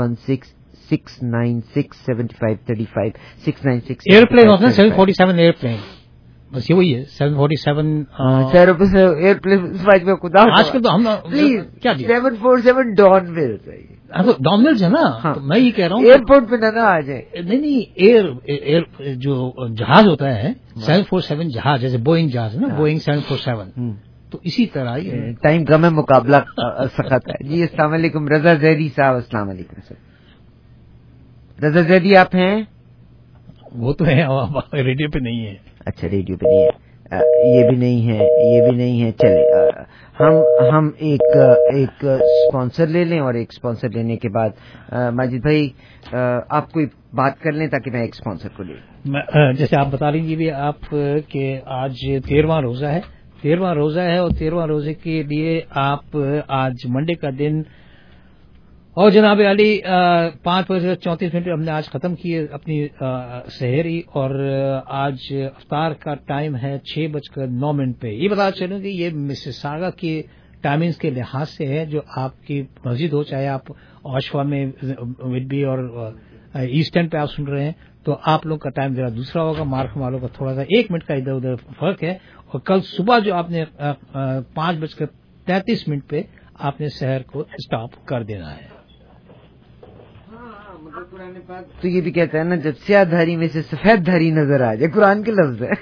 C: 416-696-7535 696
B: ایئرپلین ہوتا ہے 747 ایئرپلین، بس یہ وہی ہے 747
C: ایئرپلین خدا
B: آج کل تو ہم
C: پلیز کیا 747 ڈان ملز ہے،
B: ڈومنلز ہے نا، تو میں یہ کہہ رہا ہوں
C: ایئرپورٹ پہ نہ آ جائے۔
B: نہیں ایئر جو جہاز ہوتا ہے 747 جہاز، جیسے بوئنگ جہاز ہے نا، بوئنگ 747، تو اسی طرح
C: ٹائم کم ہے، مقابلہ سخت ہے۔ جی السلام علیکم رضا زیدی صاحب، السلام علیکم سر۔ رضا زیدی آپ ہیں؟
B: وہ تو ہے، ریڈیو پہ نہیں ہے۔
C: اچھا ریڈیو پہ نہیں ہے، یہ بھی نہیں ہے، یہ بھی نہیں ہے۔ چلے ہم ایک اسپانسر لے لیں، اور ایک اسپانسر لینے کے بعد ماجد بھائی آپ کوئی بات کر لیں تاکہ میں ایک اسپانسر کو لے۔
B: جیسے آپ بتا لیجیے بھی آپ کہ آج 13واں روزہ ہے، 13واں روزہ ہے، اور 13واں روزے کے لیے آپ آج منڈے کا دن، اور جناب علی 5:34 ہم نے آج ختم کی اپنی سحری، اور آج افطار کا ٹائم ہے 6:09 پہ۔ یہ بتا چلوں کہ یہ مسیساگا کی ٹائمنگز کے لحاظ سے ہے، جو آپ کی مسجد ہو، چاہے آپ اوشوا میں وڈبی اور ایسٹرن پہ آپ سن رہے ہیں، تو آپ لوگ کا ٹائم ذرا دوسرا ہوگا، مارکم والوں کا تھوڑا سا 1 منٹ کا ادھر ادھر فرق ہے۔ اور کل صبح جو آپ نے 5:33 پہ آپ نے سحر کو اسٹاپ کر دینا ہے۔
C: قرآن پاک تو یہ بھی کہتا ہے نا، جب سیاہ دھاری میں سے سفید دھاری نظر آ جائے، قرآن کے لفظ ہے۔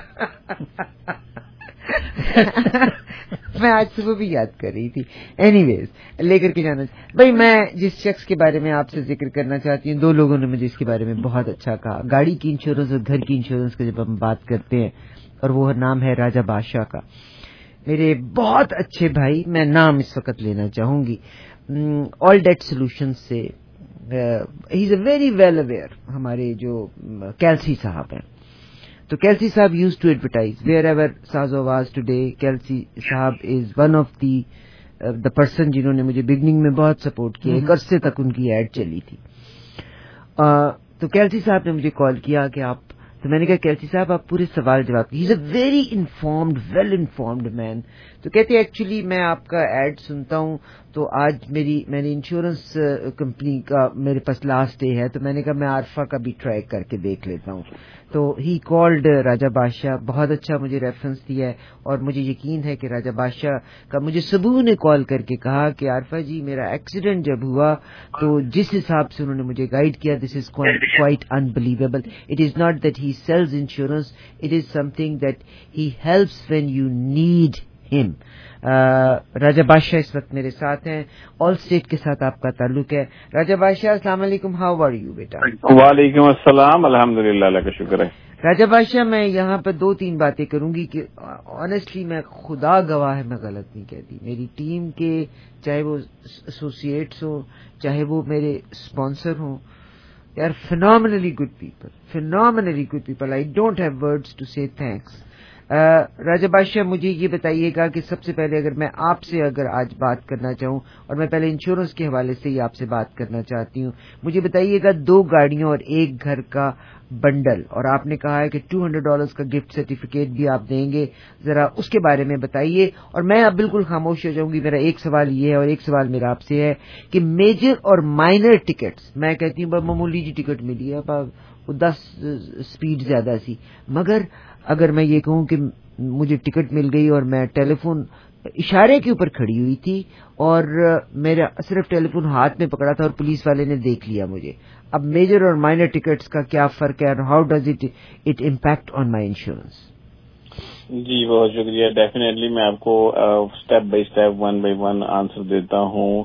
C: میں آج صبح بھی یاد کر رہی تھی، اینی ویز لے کر کے جانا بھائی۔ میں جس شخص کے بارے میں آپ سے ذکر کرنا چاہتی ہوں، 2 لوگوں نے مجھے اس کے بارے میں بہت اچھا کہا۔ گاڑی کی انشورنس اور گھر کی انشورنس کی جب ہم بات کرتے ہیں، اور وہ نام ہے راجہ بادشاہ کا، میرے بہت اچھے بھائی، میں نام اس وقت لینا چاہوں گی، آل ڈیٹ سولوشن سے، he is a very well aware, ہمارے جو کیلسی صاحب ہیں، تو کیلسی صاحب use to advertise where ever سازو واز ٹوڈے۔ کیلسی صاحب is one of the person جنہوں نے مجھے بگننگ میں بہت سپورٹ کیا، ایک عرصے تک ان کی ایڈ چلی تھی۔ تو کیلسی صاحب نے مجھے کال کیا کہ آپ، تو میں نے کہا کیلسی صاحب آپ پورے سوال جواب، he is a very informed, well informed man. تو کہتے ایکچولی میں آپ کا ایڈ سنتا ہوں، تو آج میں نے انشورنس کمپنی کا میرے پاس لاسٹ ڈے ہے، تو میں نے کہا میں عارفہ کا بھی ٹرائی کر کے دیکھ لیتا ہوں۔ تو ہی کالڈ راجہ بادشاہ، بہت اچھا مجھے ریفرنس دیا ہے، اور مجھے یقین ہے کہ راجہ بادشاہ کا مجھے صبح نے کال کر کے کہا کہ عارفہ جی میرا ایکسیڈنٹ جب ہوا تو جس حساب سے انہوں نے مجھے گائیڈ کیا، this is quite unbelievable. It is not that he sells insurance, it is something that he helps when you need him. Raja بادشاہ اس وقت میرے ساتھ ہیں، آل اسٹیٹ کے ساتھ آپ کا تعلق ہے۔ راجہ بادشاہ السلام علیکم، ہاؤ آر یو بیٹا؟
U: وعلیکم السلام، الحمدللہ، اللہ کا شکر ہے۔
C: راجہ بادشاہ میں یہاں پہ 2-3 باتیں کروں گی کہ آنیسٹلی میں خدا گواہ ہے، میں غلط نہیں کہتی، میری ٹیم کے چاہے وہ ایسوسیٹس ہوں، چاہے وہ میرے اسپانسر ہوں، they are phenomenally good people, I don't have words to say thanks. Raja Badshah مجھے یہ بتائیے گا کہ سب سے پہلے اگر میں آپ سے اگر آج بات کرنا چاہوں، اور میں پہلے انشورنس کے حوالے سے ہی آپ سے بات کرنا چاہتی ہوں، مجھے بتائیے گا 2 گاڑیوں اور 1 گھر کا بنڈل، اور آپ نے کہا ہے کہ $200 کا گفٹ سرٹیفکیٹ بھی آپ دیں گے، ذرا اس کے بارے میں بتائیے. اور میں اب بالکل خاموش ہو جاؤں گی. میرا ایک سوال یہ ہے اور ایک سوال میرا آپ سے ہے کہ میجر اور مائنر ٹکٹس، میں کہتی ہوں معمولی جی ٹکٹ ملی ہے، 10 سپیڈ زیادہ سی، مگر اگر میں یہ کہوں کہ مجھے ٹکٹ مل گئی اور میں ٹیلی فون اشارے کے اوپر کھڑی ہوئی تھی اور میرا صرف ٹیلی فون ہاتھ میں پکڑا تھا اور پولیس والے نے دیکھ لیا مجھے، اب میجر اور مائنر ٹکٹس کا کیا فرق ہے اور how does it impact on my insurance?
U: جی بہت شکریہ. ڈیفینیٹلی میں آپ کو step by step 1 by 1 answer دیتا ہوں.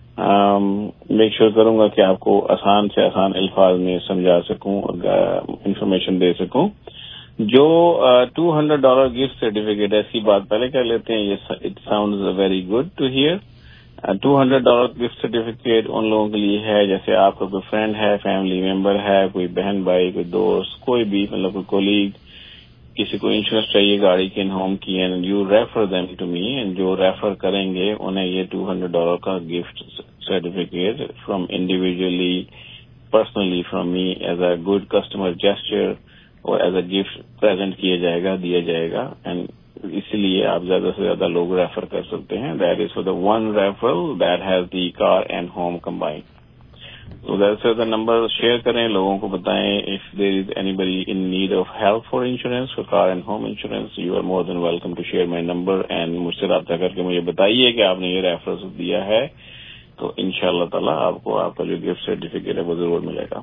U: میک شیور کروں گا کہ آپ کو آسان سے آسان الفاظ میں سمجھا سکوں اور انفارمیشن دے سکوں. جو $200 گفٹ سرٹیفکیٹ ہے، اس کی بات پہلے کر لیتے ہیں. It sounds very good to hear. $200 gift certificate ان لوگوں کے لیے ہے جیسے آپ کا کوئی فرینڈ ہے، فیملی ممبر ہے، کوئی بہن بھائی، کوئی دوست، کوئی بھی مطلب کوئی کولیگ، کسی کو انشورنس چاہیے گاڑی کی اینڈ ہوم کی، and you refer them to me, and جو ریفر کریں گے انہیں یہ $200 کا gift certificate from individually personally from me as a good customer gesture اور ایز اے گفٹ پریزنٹ کیا جائے گا، دیا جائے گا. اینڈ اسی لیے آپ زیادہ سے زیادہ لوگ ریفر کر سکتے ہیں. That is for the one referral that has the car and home combined. تو that is the number share کریں، لوگوں کو بتائیں. If there is anybody in need of help for insurance, for car and home insurance, you are more than welcome to share my number and مجھ سے رابطہ کر کے مجھے بتائیے کہ آپ نے یہ ریفرنس دیا ہے، تو انشاءاللہ تعالیٰ آپ کو آپ کا جو گفٹ سرٹیفکیٹ ہے وہ ضرور ملے گا.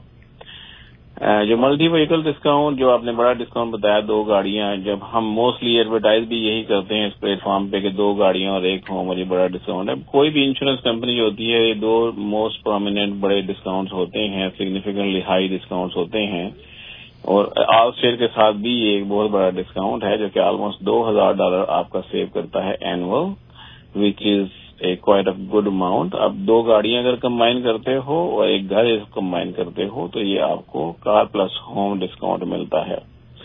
U: جو ملٹی وہیکل ڈسکاؤنٹ، جو آپ نے بڑا ڈسکاؤنٹ بتایا 2 گاڑیاں، جب ہم موسٹلی ایڈورٹائز بھی یہی کرتے ہیں اس پلیٹ فارم پہ کہ 2 گاڑیاں اور 1 ہوم، اور یہ بڑا ڈسکاؤنٹ ہے. کوئی بھی انشورنس کمپنی جو ہوتی ہے، یہ 2 موسٹ پرومیننٹ بڑے ڈسکاؤنٹس ہوتے ہیں، سگنیفیکنٹلی ہائی ڈسکاؤنٹس ہوتے ہیں. اور آل اسٹیٹ کے ساتھ بھی یہ ایک بہت بڑا ڈسکاؤنٹ ہے جو کہ آلموسٹ $2,000 آپ کا سیو کرتا ہے annual, which is quite a good amount. اب 2 گاڑیاں اگر کمبائن کرتے ہو اور 1 گھر کمبائن کرتے ہو تو یہ آپ کو کار پلس ہوم ڈسکاؤنٹ ملتا ہے.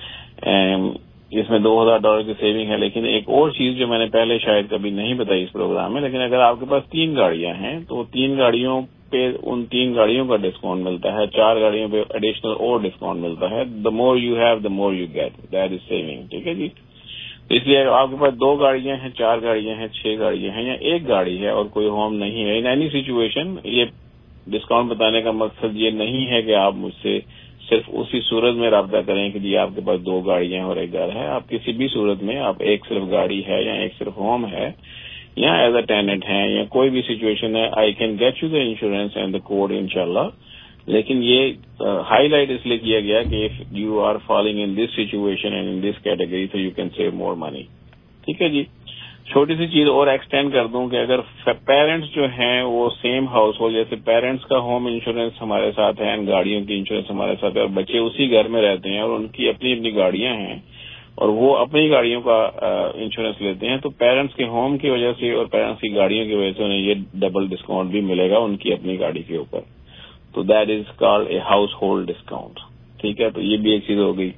U: اس میں $2,000 کی سیونگ ہے. لیکن ایک اور چیز جو میں نے پہلے شاید کبھی نہیں بتائی اس پروگرام میں، لیکن اگر آپ کے پاس 3 گاڑیاں ہیں تو 3 گاڑیوں پہ ان 3 گاڑیوں کا ڈسکاؤنٹ ملتا ہے، 4 گاڑیوں پہ ایڈیشنل اور ڈسکاؤنٹ ملتا ہے. The more you have the more you get, that is saving. ٹھیک ہے جی. اس لیے آپ کے پاس 2 گاڑیاں ہیں، 4 گاڑیاں ہیں، 6 گاڑیاں ہیں، یا 1 گاڑی ہے اور کوئی ہوم نہیں ہے، ان اینی سچویشن یہ ڈسکاؤنٹ بتانے کا مقصد یہ نہیں ہے کہ آپ مجھ سے صرف اسی صورت میں رابطہ کریں کہ جی آپ کے پاس 2 گاڑیاں ہیں اور 1 گھر ہے. آپ کسی بھی صورت میں، آپ ایک صرف گاڑی ہے یا ایک صرف ہوم ہے یا ایز اے ٹیننٹ ہیں یا کوئی بھی سچویشن ہے، I can get you the insurance and the quote انشاءاللہ. لیکن یہ ہائی لائٹ اس لیے کیا گیا کہ if you are falling in this situation and in this category تو you can save more money. ٹھیک ہے جی. چھوٹی سی چیز اور ایکسٹینڈ کر دوں کہ اگر پیرنٹس جو ہیں وہ سیم ہاؤس ہولڈ، جیسے پیرنٹس کا ہوم انشورنس ہمارے ساتھ ہے، گاڑیوں کی انشورنس ہمارے ساتھ ہے، اور بچے اسی گھر میں رہتے ہیں اور ان کی اپنی اپنی گاڑیاں ہیں اور وہ اپنی گاڑیوں کا انشورنس لیتے ہیں، تو پیرنٹس کے ہوم کی وجہ سے اور پیرنٹس کی گاڑیوں کی وجہ سے انہیں یہ ڈبل ڈسکاؤنٹ بھی ملے گا ان کی اپنی گاڑی کے اوپر. تو that is called a household discount. ٹھیک ہے. تو یہ بھی ایک چیز ہو گئی.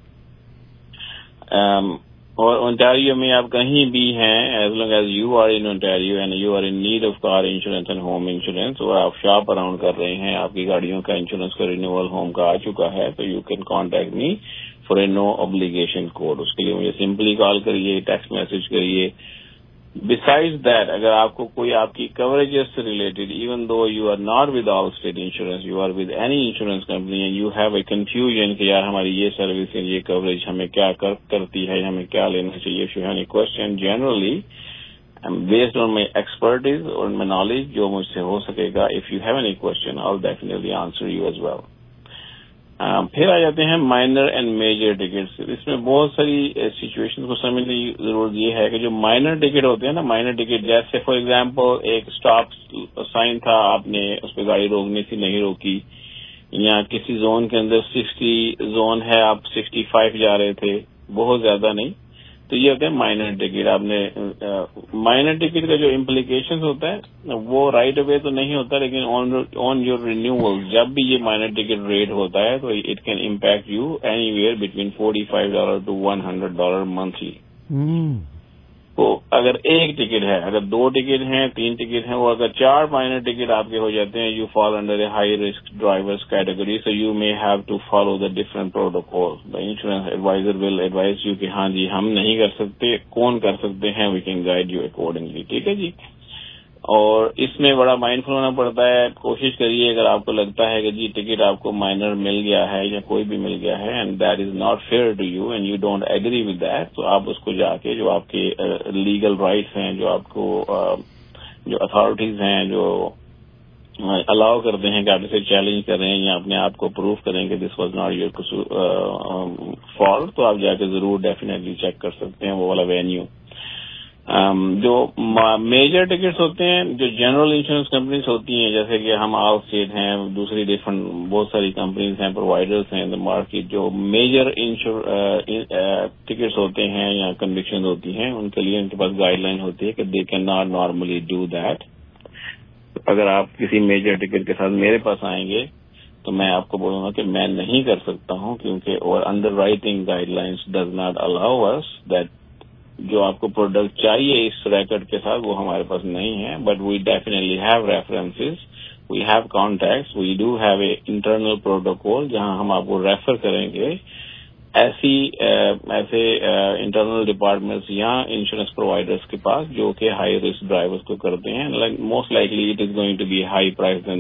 U: اور اونٹاریو میں آپ کہیں بھی ہیں، as long as you are in Ontario and you are in need of car insurance and home insurance, اور آپ شاپ اراؤنڈ کر رہے ہیں، آپ کی گاڑیوں کا انشورنس کا رینیول ہوم کا آ چکا ہے، تو you can contact me for a no obligation quote. اس کے لیے مجھے سمپلی کال کریے، ٹیکسٹ میسج کریے. Besides that, اگر آپ کو کوئی آپ کی کوریجز سے related, even though you are not with Allstate Insurance, you are with any insurance company and you have a confusion کہ یار ہماری یہ سروس یہ کوریج ہمیں کیا کرتی ہے، ہمیں کیا لینا چاہیے. If you have any question, generally based on my expertise or my knowledge جو مجھ سے ہو سکے گا, if you have any question, I'll definitely answer you as well. پھر آ جاتے ہیں مائنر اینڈ میجر ٹکٹس. اس میں بہت ساری سچویشن کو سمجھنے کی ضرورت یہ ہے کہ جو مائنر ٹکٹ ہوتے ہیں نا، مائنر ٹکٹ جیسے فار ایگزامپل ایک اسٹاپ سائن تھا، آپ نے اس پہ گاڑی روکنی تھی نہیں روکی، یا کسی زون کے اندر 60 زون ہے آپ 65 جا رہے تھے، بہت زیادہ نہیں، تو یہ ہوتے ہیں مائنر ٹکٹ. آپ نے مائنر ٹکٹ کا جو امپلیکیشن ہوتا ہے وہ رائٹ اوے تو نہیں ہوتا، لیکن آن یور رینیول جب بھی یہ مائنر ٹکٹ ریٹ ہوتا ہے تو it can impact you anywhere between $45 to $100 monthly. تو اگر ایک ٹکٹ ہے، اگر 2 ٹکٹ ہیں، 3 ٹکٹ ہیں، وہ اگر 4 مائنر ٹکٹ آپ کے ہو جاتے ہیں، you fall under a high risk drivers category, so you may have to follow the different protocol. The insurance advisor will advise you کہ ہاں جی ہم نہیں کر سکتے، کون کر سکتے ہیں، we can guide you accordingly. ٹھیک ہے جی. اور اس میں بڑا مائنڈ فل ہونا پڑتا ہے. کوشش کریے اگر آپ کو لگتا ہے کہ جی ٹکٹ آپ کو مائنر مل گیا ہے یا کوئی بھی مل گیا ہے and that is not fair to you and you don't agree with that, تو آپ اس کو جا کے جو آپ کے لیگل رائٹس ہیں، جو آپ کو جو اتھارٹیز ہیں جو الاؤ کرتے ہیں کہ آپ اسے چیلنج کریں یا اپنے آپ کو پروف کریں کہ this was not your fault, تو آپ جا کے ضرور ڈیفینیٹلی چیک کر سکتے ہیں وہ والا وینیو. جو میجر ٹکٹس ہوتے ہیں، جو جنرل انشورنس کمپنیز ہوتی ہیں، جیسے کہ ہم آؤٹ اسٹیٹ ہیں، دوسری ڈفرنٹ بہت ساری کمپنیز ہیں، پرووائڈرز ہیں دا مارکیٹ، جو میجر ٹکٹس ہوتے ہیں یا کنڈیشن ہوتی ہیں، ان کے لیے ان کے پاس گائیڈ لائن ہوتی ہے کہ they can not normally do that. اگر آپ کسی میجر ٹکٹ کے ساتھ میرے پاس آئیں گے تو میں آپ کو بولوں گا کہ میں نہیں کر سکتا ہوں، کیونکہ اور underwriting guidelines does not allow us that. جو آپ کو پروڈکٹ چاہیے اس ریکارڈ کے ساتھ وہ ہمارے پاس نہیں ہے، but we definitely have references, we have contacts, we do have a internal protocol جہاں ہم آپ کو ریفر کریں گے ایسے انٹرنل ڈپارٹمنٹس یا انشورنس پرووائڈرس کے پاس جو کہ ہائی رسک ڈرائیورس کو کرتے ہیں. Most likely it is going to be high price then